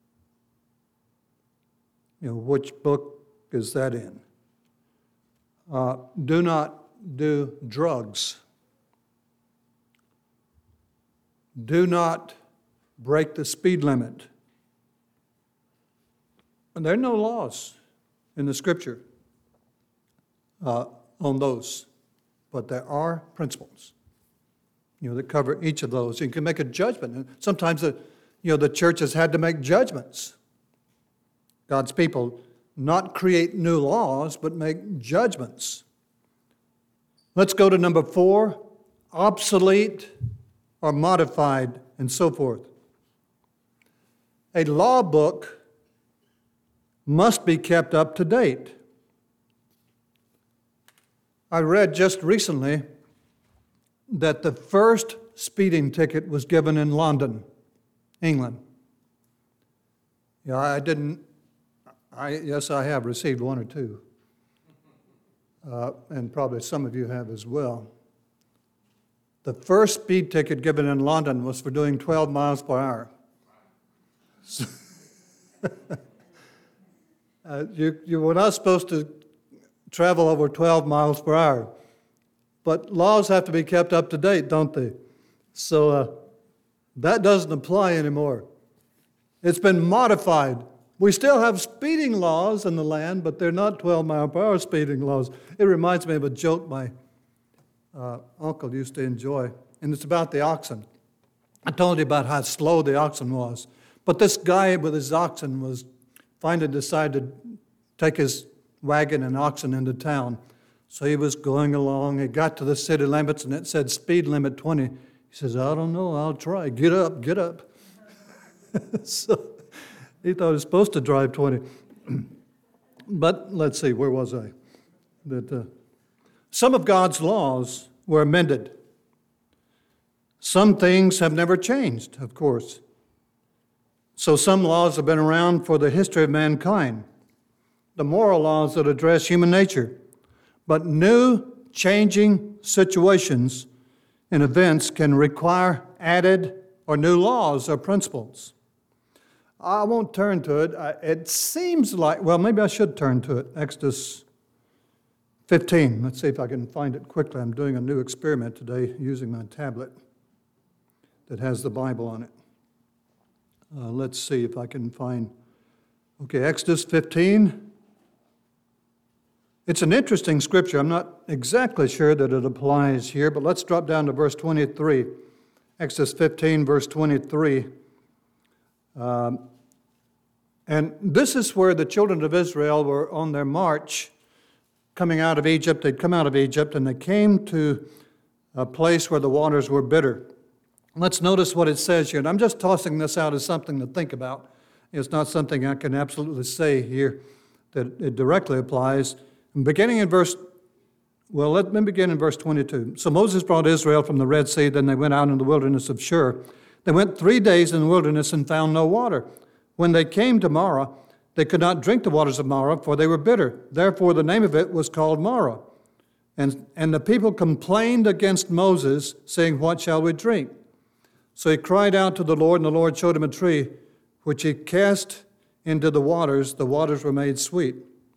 You know, which book is that in? Uh, do not do drugs. Do not break the speed limit. And there are no laws in the Scripture uh, on those, but there are principles, you know, that cover each of those. You can make a judgment. And sometimes the, you know, the church has had to make judgments. God's people not create new laws, but make judgments. Let's go to number four, obsolete or modified and so forth. A law book must be kept up to date. I read just recently that the first speeding ticket was given in London, England. Yeah, I didn't, I, yes, I have received one or two. Uh, and probably some of you have as well. The first speed ticket given in London was for doing twelve miles per hour. So, uh, you, you were not supposed to travel over twelve miles per hour. But laws have to be kept up to date, don't they? So uh, that doesn't apply anymore. It's been modified. We still have speeding laws in the land, but they're not twelve mile per hour speeding laws. It reminds me of a joke my uh, uncle used to enjoy, and it's about the oxen. I told you about how slow the oxen was. But this guy with his oxen was finally decided to take his wagon and oxen into town. So he was going along. He got to the city limits, and it said speed limit twenty. He says, I don't know, I'll try. Get up, get up. So he thought he was supposed to drive twenty. But let's see, where was I? That uh, some of God's laws were amended. Some things have never changed, of course. So some laws have been around for the history of mankind, the moral laws that address human nature. But new, changing situations and events can require added or new laws or principles. I won't turn to it. It seems like, well, maybe I should turn to it. Exodus fifteen. Let's see if I can find it quickly. I'm doing a new experiment today using my tablet that has the Bible on it. Uh, let's see if I can find, okay, Exodus fifteen. It's an interesting scripture. I'm not exactly sure that it applies here, but let's drop down to verse twenty-three. Exodus fifteen, verse twenty-three. Um, and this is where the children of Israel were on their march coming out of Egypt. They'd come out of Egypt, and they came to a place where the waters were bitter. Let's notice what it says here. And I'm just tossing this out as something to think about. It's not something I can absolutely say here that it directly applies. And beginning in verse, well, let me begin in verse twenty-two. So Moses brought Israel from the Red Sea, then they went out in the wilderness of Shur. They went three days in the wilderness and found no water. When they came to Marah, they could not drink the waters of Marah, for they were bitter. Therefore the name of it was called Marah. And, and the people complained against Moses, saying, what shall we drink? So he cried out to the Lord, and the Lord showed him a tree, which he cast into the waters. The waters were made sweet.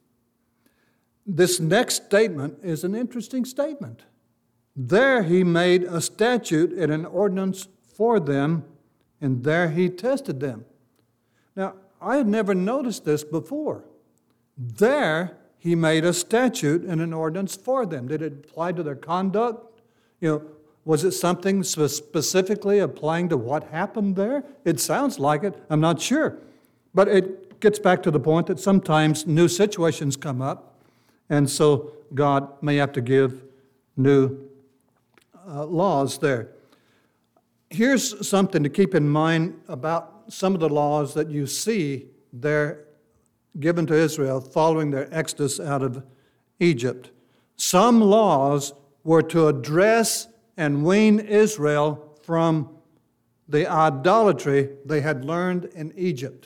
This next statement is an interesting statement. There he made a statute and an ordinance for them, and there he tested them. Now, I had never noticed this before. There he made a statute and an ordinance for them. Did it apply to their conduct? You know, was it something specifically applying to what happened there? It sounds like it. I'm not sure. But it gets back to the point that sometimes new situations come up, and so God may have to give new uh, laws there. Here's something to keep in mind about some of the laws that you see there given to Israel following their exodus out of Egypt. Some laws were to address and wean Israel from the idolatry they had learned in Egypt.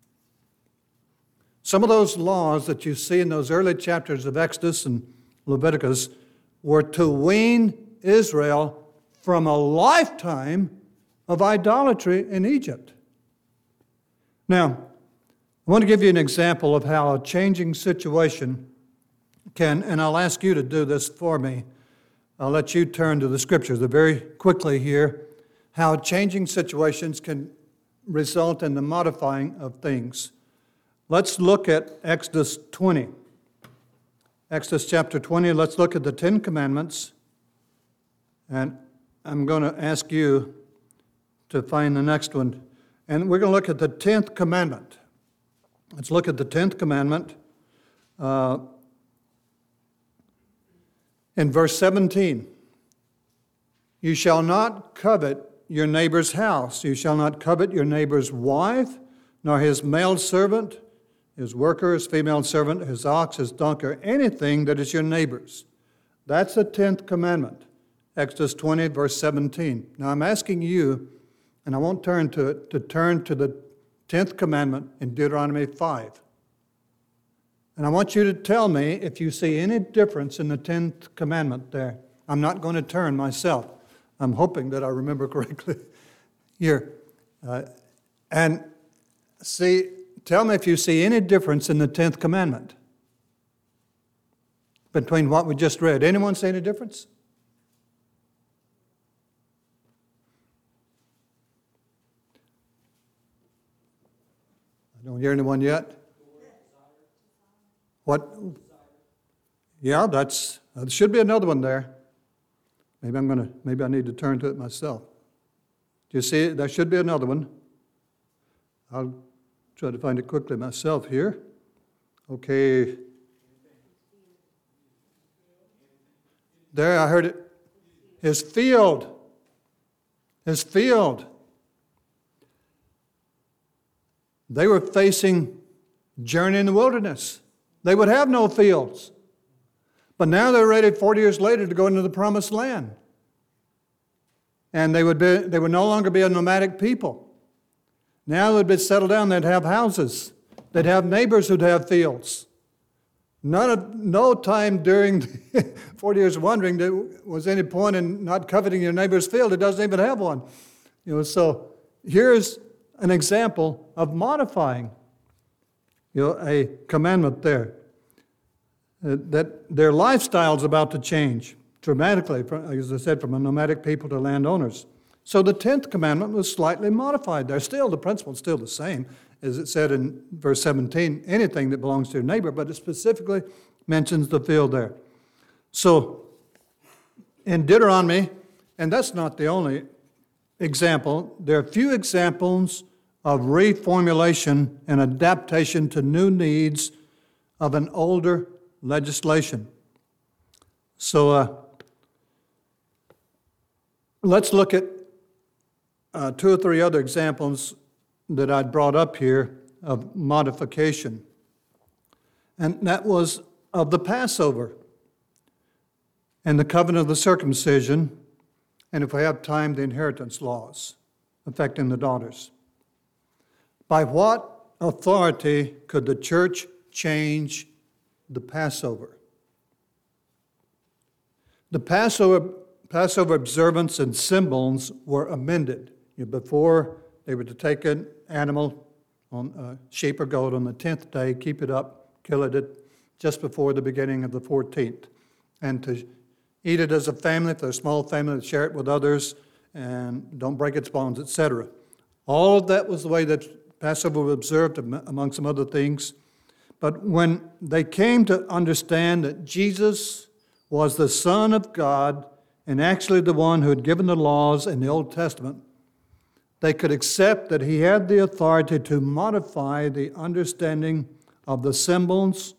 Some of those laws that you see in those early chapters of Exodus and Leviticus were to wean Israel from a lifetime of idolatry in Egypt. Now, I want to give you an example of how a changing situation can, and I'll ask you to do this for me. I'll let you turn to the scriptures very quickly here, how changing situations can result in the modifying of things. Let's look at Exodus twenty. Exodus chapter twenty, let's look at the Ten Commandments. And I'm going to ask you to find the next one. And we're going to look at the tenth commandment. Let's look at the tenth commandment. Uh, in verse seventeen, you shall not covet your neighbor's house. You shall not covet your neighbor's wife, nor his male servant, his worker, his female servant, his ox, his donkey, or anything that is your neighbor's. That's the tenth commandment. Exodus twenty, verse seventeen. Now I'm asking you, and I won't turn to it, to turn to the tenth commandment in Deuteronomy five. And I want you to tell me if you see any difference in the tenth commandment there. I'm not going to turn myself. I'm hoping that I remember correctly here. Uh, and see, tell me if you see any difference in the tenth commandment between what we just read. Anyone see any difference? I don't hear anyone yet. What? Yeah, that's, uh, there should be another one there. Maybe I'm going to, maybe I need to turn to it myself. Do you see it? There should be another one. I'll try to find it quickly myself here. Okay. There, I heard it. His field. His field. They were facing journey in the wilderness. They would have no fields. But now they're ready forty years later to go into the promised land. And they would be, they would no longer be a nomadic people. Now they'd be settled down, they'd have houses. They'd have neighbors who'd have fields. None of, no time during forty years of wandering there was any point in not coveting your neighbor's field. It doesn't even have one. You know, so here's an example of modifying, you know, a commandment there. Uh, that their lifestyle is about to change dramatically, from, as I said, from a nomadic people to landowners. So the tenth commandment was slightly modified there. Still, the principle is still the same, as it said in verse seventeen, anything that belongs to your neighbor, but it specifically mentions the field there. So in Deuteronomy, and that's not the only example, there are few examples of reformulation and adaptation to new needs of an older legislation. So uh, let's look at uh, two or three other examples that I'd brought up here of modification. And that was of the Passover and the covenant of the circumcision, and if we have time, the inheritance laws affecting the daughters. By what authority could the church change the Passover? The Passover, Passover observance and symbols were amended. You know, before, they were to take an animal, on a sheep or goat, on the tenth day, keep it up, kill it just before the beginning of the fourteenth, and to eat it as a family, if they're a small family, to share it with others, and don't break its bones, et cetera. All of that was the way that Passover was observed, among some other things. But when they came to understand that Jesus was the Son of God and actually the one who had given the laws in the Old Testament, they could accept that he had the authority to modify the understanding of the symbols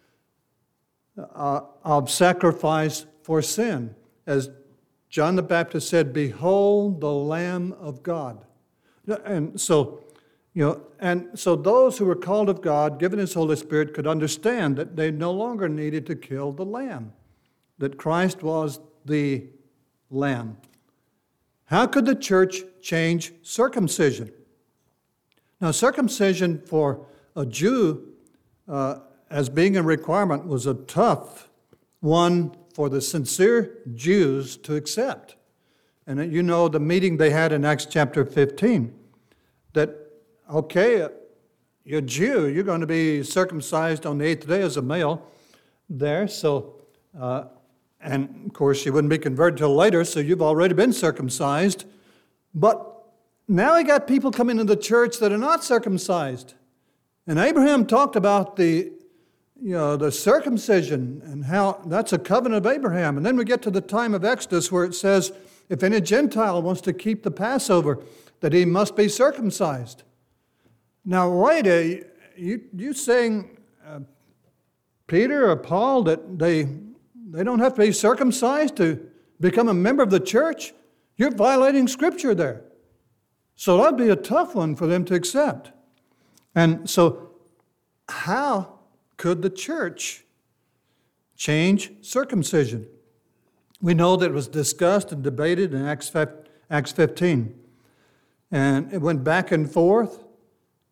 uh, of sacrifice for sin. As John the Baptist said, "Behold the Lamb of God." And so, you know, and so those who were called of God, given his Holy Spirit, could understand that they no longer needed to kill the lamb, that Christ was the Lamb. How could the church change circumcision? Now, circumcision for a Jew, uh, as being a requirement, was a tough one for the sincere Jews to accept. And you know the meeting they had in Acts chapter fifteen, that, okay, you're a Jew, you're going to be circumcised on the eighth day as a male there, so, uh, and of course you wouldn't be converted till later, so you've already been circumcised. But now you got people coming into the church that are not circumcised. And Abraham talked about the, you know, the circumcision and how that's a covenant of Abraham. And then we get to the time of Exodus where it says, if any Gentile wants to keep the Passover, that he must be circumcised. Now, wait, a, you you saying, uh, Peter or Paul, that they they don't have to be circumcised to become a member of the church? You're violating Scripture there. So that'd be a tough one for them to accept. And so how could the church change circumcision? We know that it was discussed and debated in Acts fifteen. And it went back and forth.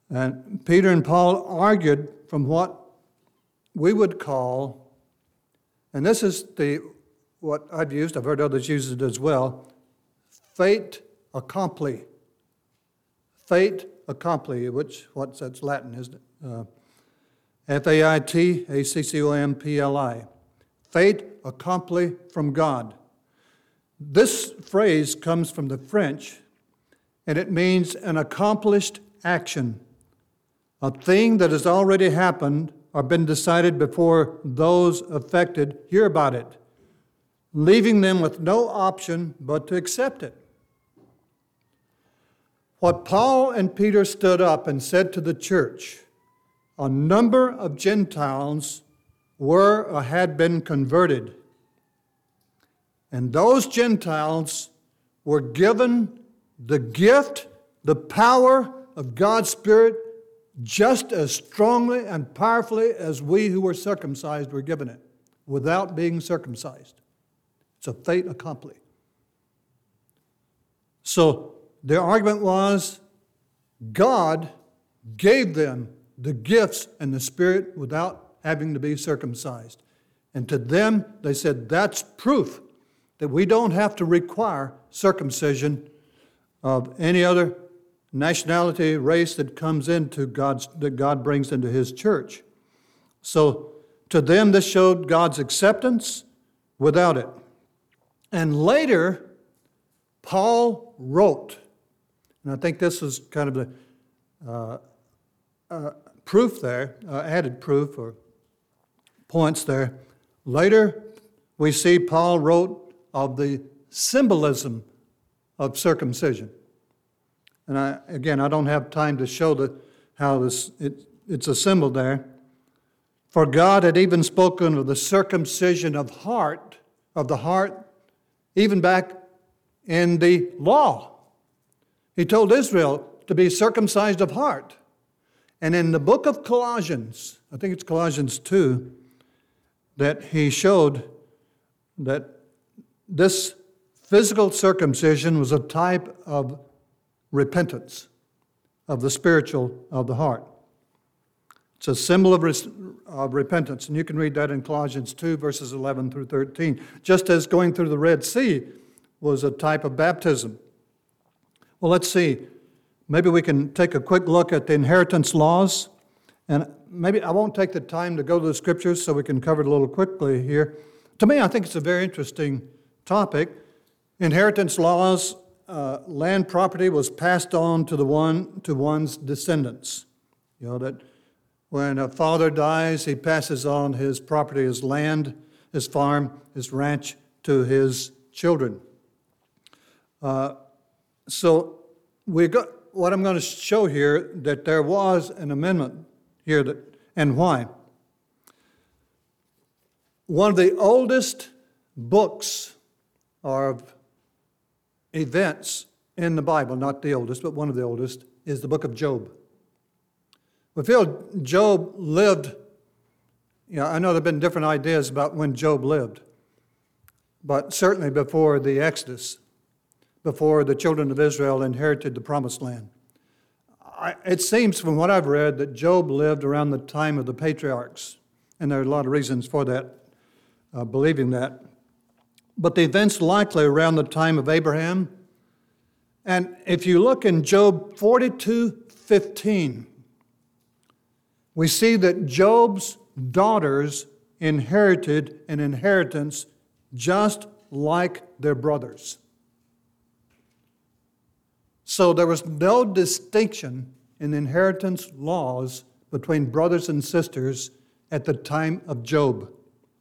And Peter and Paul argued from what we would call, and this is the what I've used, I've heard others use it as well, fait accompli. Fait accompli, which what's that's Latin, isn't it? Uh, F A I T A C C O M P L I. Fait accompli from God. This phrase comes from the French, and it means an accomplished action, a thing that has already happened or been decided before those affected hear about it, leaving them with no option but to accept it. What Paul and Peter stood up and said to the church, a number of Gentiles were or had been converted. And those Gentiles were given the gift, the power of God's Spirit just as strongly and powerfully as we who were circumcised were given it, without being circumcised. It's a fait accompli. So their argument was God gave them the gifts and the Spirit without having to be circumcised. And to them, they said, that's proof that we don't have to require circumcision of any other nationality, race that comes into God's, that God brings into His church. So to them, this showed God's acceptance without it. And later, Paul wrote, and I think this is kind of the uh, uh, proof there, uh, added proof or points there. Later, we see Paul wrote of the symbolism of circumcision. And I, again, I don't have time to show the, how this it, it's a symbol there. For God had even spoken of the circumcision of heart, of the heart, even back in the law. He told Israel to be circumcised of heart. And in the book of Colossians, I think it's Colossians two, that he showed that this physical circumcision was a type of repentance, of the spiritual, of the heart. It's a symbol of, res- of repentance, and you can read that in Colossians two, verses eleven through thirteen. Just as going through the Red Sea was a type of baptism. Well, let's see. Maybe we can take a quick look at the inheritance laws, and maybe I won't take the time to go to the scriptures so we can cover it a little quickly here. To me, I think it's a very interesting topic. Inheritance laws, uh, land property was passed on to the one to one's descendants. You know that when a father dies, he passes on his property, his land, his farm, his ranch to his children. Uh, so we got what I'm going to show here, that there was an amendment here, that, and why. One of the oldest books of events in the Bible, not the oldest, but one of the oldest, is the book of Job. We feel Job lived, you know, I know there have been different ideas about when Job lived, but certainly before the Exodus, before the children of Israel inherited the promised land. I, it seems from what I've read that Job lived around the time of the patriarchs, and there are a lot of reasons for that, uh, believing that. But the events likely around the time of Abraham. And if you look in Job forty-two fifteen, we see that Job's daughters inherited an inheritance just like their brothers. So there was no distinction in inheritance laws between brothers and sisters at the time of Job.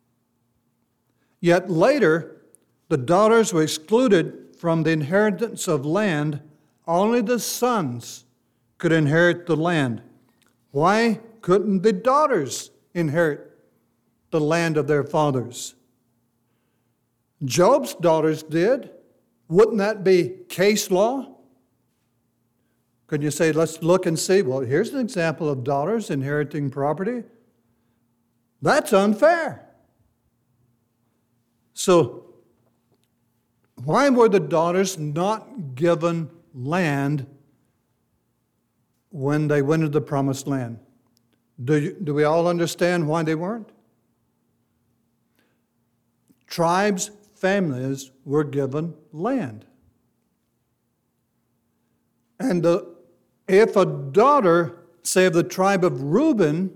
Yet later, the daughters were excluded from the inheritance of land. Only the sons could inherit the land. Why couldn't the daughters inherit the land of their fathers? Job's daughters did. Wouldn't that be case law? Could you say, let's look and see, well, here's an example of daughters inheriting property. That's unfair. So, why were the daughters not given land when they went into the promised land. Do, you, do we all understand why they weren't? Tribes, families were given land. And the, if a daughter, say of the tribe of Reuben,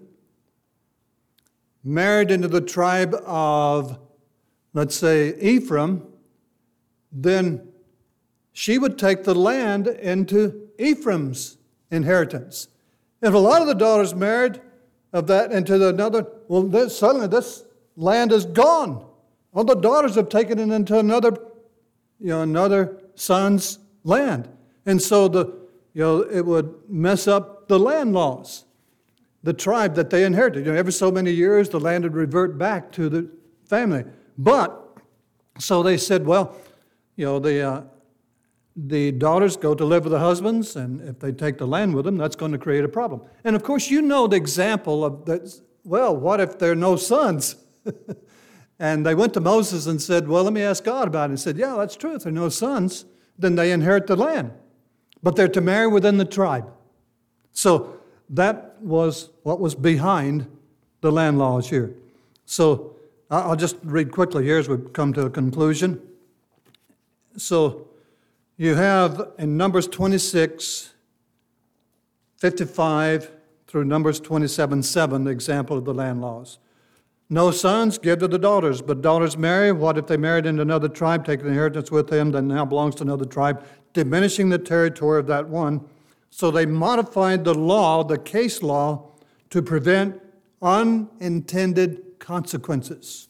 married into the tribe of, let's say, Ephraim, then she would take the land into Ephraim's inheritance. If a lot of the daughters married of that into another, well, this, suddenly this land is gone. All the daughters have taken it into another, you know, another son's land. And so the, you know, it would mess up the land laws, the tribe that they inherited. You know, every so many years, the land would revert back to the family. But, so they said, well, you know, the, uh, the daughters go to live with the husbands, and if they take the land with them, that's going to create a problem. And of course, you know the example of that, well, what if there are no sons? And they went to Moses and said, well, let me ask God about it. And he said, yeah, that's true. If there are no sons, then they inherit the land. But they're to marry within the tribe. So that was what was behind the land laws here. So I'll just read quickly here as we come to a conclusion. So you have in Numbers twenty-six, fifty-five through Numbers twenty-seven, seven, the example of the land laws. No sons, give to the daughters, but daughters marry. What if they married into another tribe, take an inheritance with them that now belongs to another tribe, diminishing the territory of that one? So they modified the law, the case law, to prevent unintended consequences.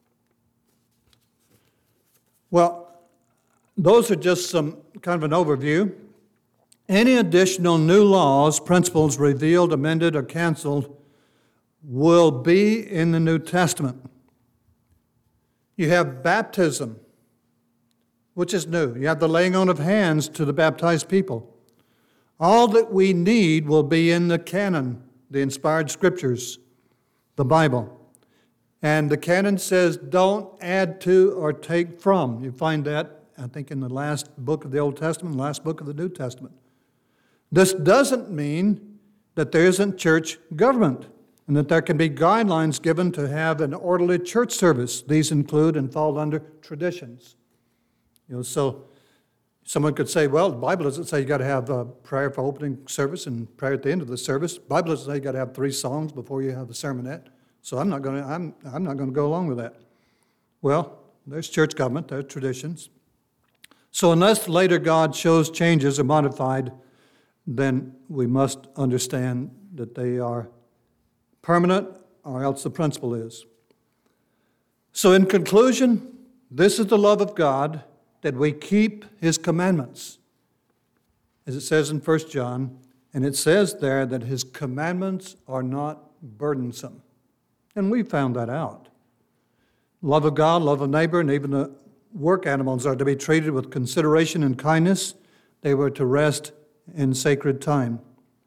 Well, those are just some kind of an overview. Any additional new laws, principles revealed, amended, or canceled will be in the New Testament. You have baptism, which is new. You have the laying on of hands to the baptized people. All that we need will be in the canon, the inspired scriptures, the Bible. And the canon says, don't add to or take from. You find that, I think, in the last book of the Old Testament, last book of the New Testament. This doesn't mean that there isn't church government and that there can be guidelines given to have an orderly church service. These include and fall under traditions. You know, so someone could say, well, the Bible doesn't say you got to have a prayer for opening service and prayer at the end of the service. The Bible doesn't say you got to have three songs before you have the sermonette. So I'm not going to I'm I'm not going to go along with that. Well, there's church government, there's traditions. So unless later God shows changes or modified, then we must understand that they are permanent, or else the principle is. So in conclusion, this is the love of God, that we keep His commandments. As it says in First John, and it says there that His commandments are not burdensome. And we found that out. Love of God, love of neighbor, and even the work animals are to be treated with consideration and kindness. They were to rest in sacred time.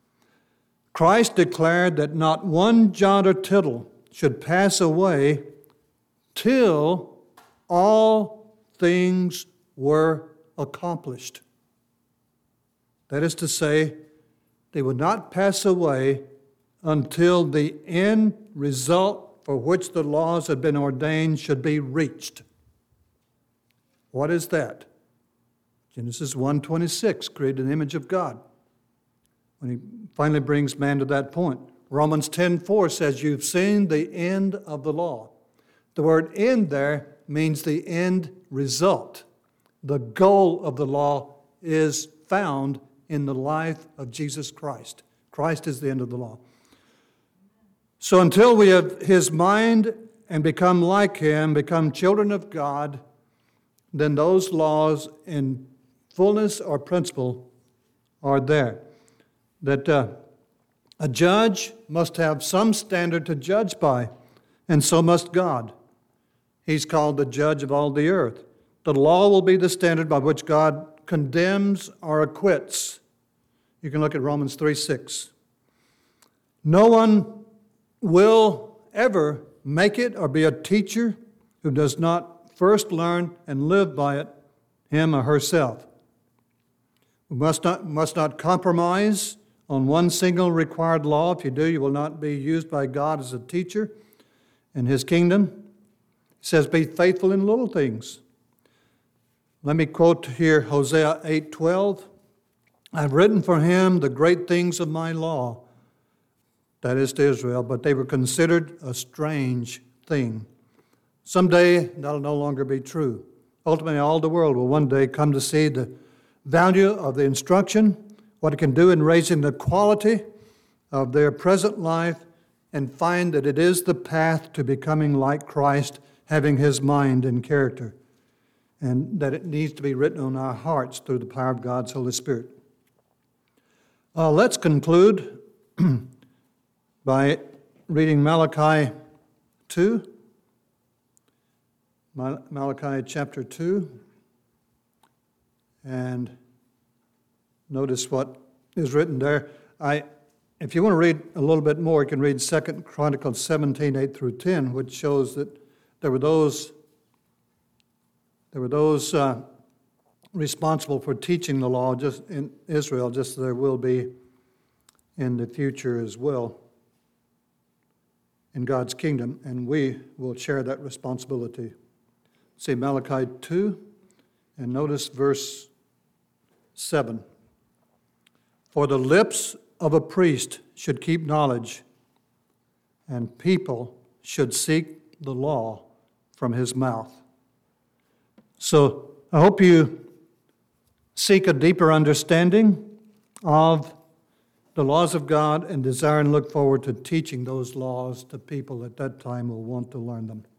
Christ declared that not one jot or tittle should pass away till all things were accomplished. That is to say, they would not pass away until the end result for which the laws had been ordained should be reached. What is that? Genesis one twenty-six, created an image of God. When He finally brings man to that point. Romans ten four says, you've seen the end of the law. The word end there means the end result. The goal of the law is found in the life of Jesus Christ. Christ is the end of the law. So until we have His mind and become like Him, become children of God, then those laws in fullness or principle are there. That uh, a judge must have some standard to judge by, and so must God. He's called the judge of all the earth. The law will be the standard by which God condemns or acquits. You can look at Romans three six. No one will ever make it or be a teacher who does not first learn and live by it, him or herself. We must not, must not compromise on one single required law. If you do, you will not be used by God as a teacher in His kingdom. He says, be faithful in little things. Let me quote here Hosea eight twelve. I've written for him the great things of my law, that is to Israel, but they were considered a strange thing. Someday that'll no longer be true. Ultimately, all the world will one day come to see the value of the instruction, what it can do in raising the quality of their present life, and find that it is the path to becoming like Christ, having His mind and character, and that it needs to be written on our hearts through the power of God's Holy Spirit. Uh, let's conclude by reading Malachi two, Malachi chapter two, and notice what is written there. I, if you want to read a little bit more, you can read Second Chronicles seventeen, eight through ten, which shows that there were those, there were those uh, responsible for teaching the law just in Israel, just as there will be in the future as well in God's kingdom, and we will share that responsibility. See Malachi two, and notice verse seven. For the lips of a priest should keep knowledge, and people should seek the law from his mouth. So I hope you seek a deeper understanding of the laws of God and desire and look forward to teaching those laws to people at that time who want to learn them.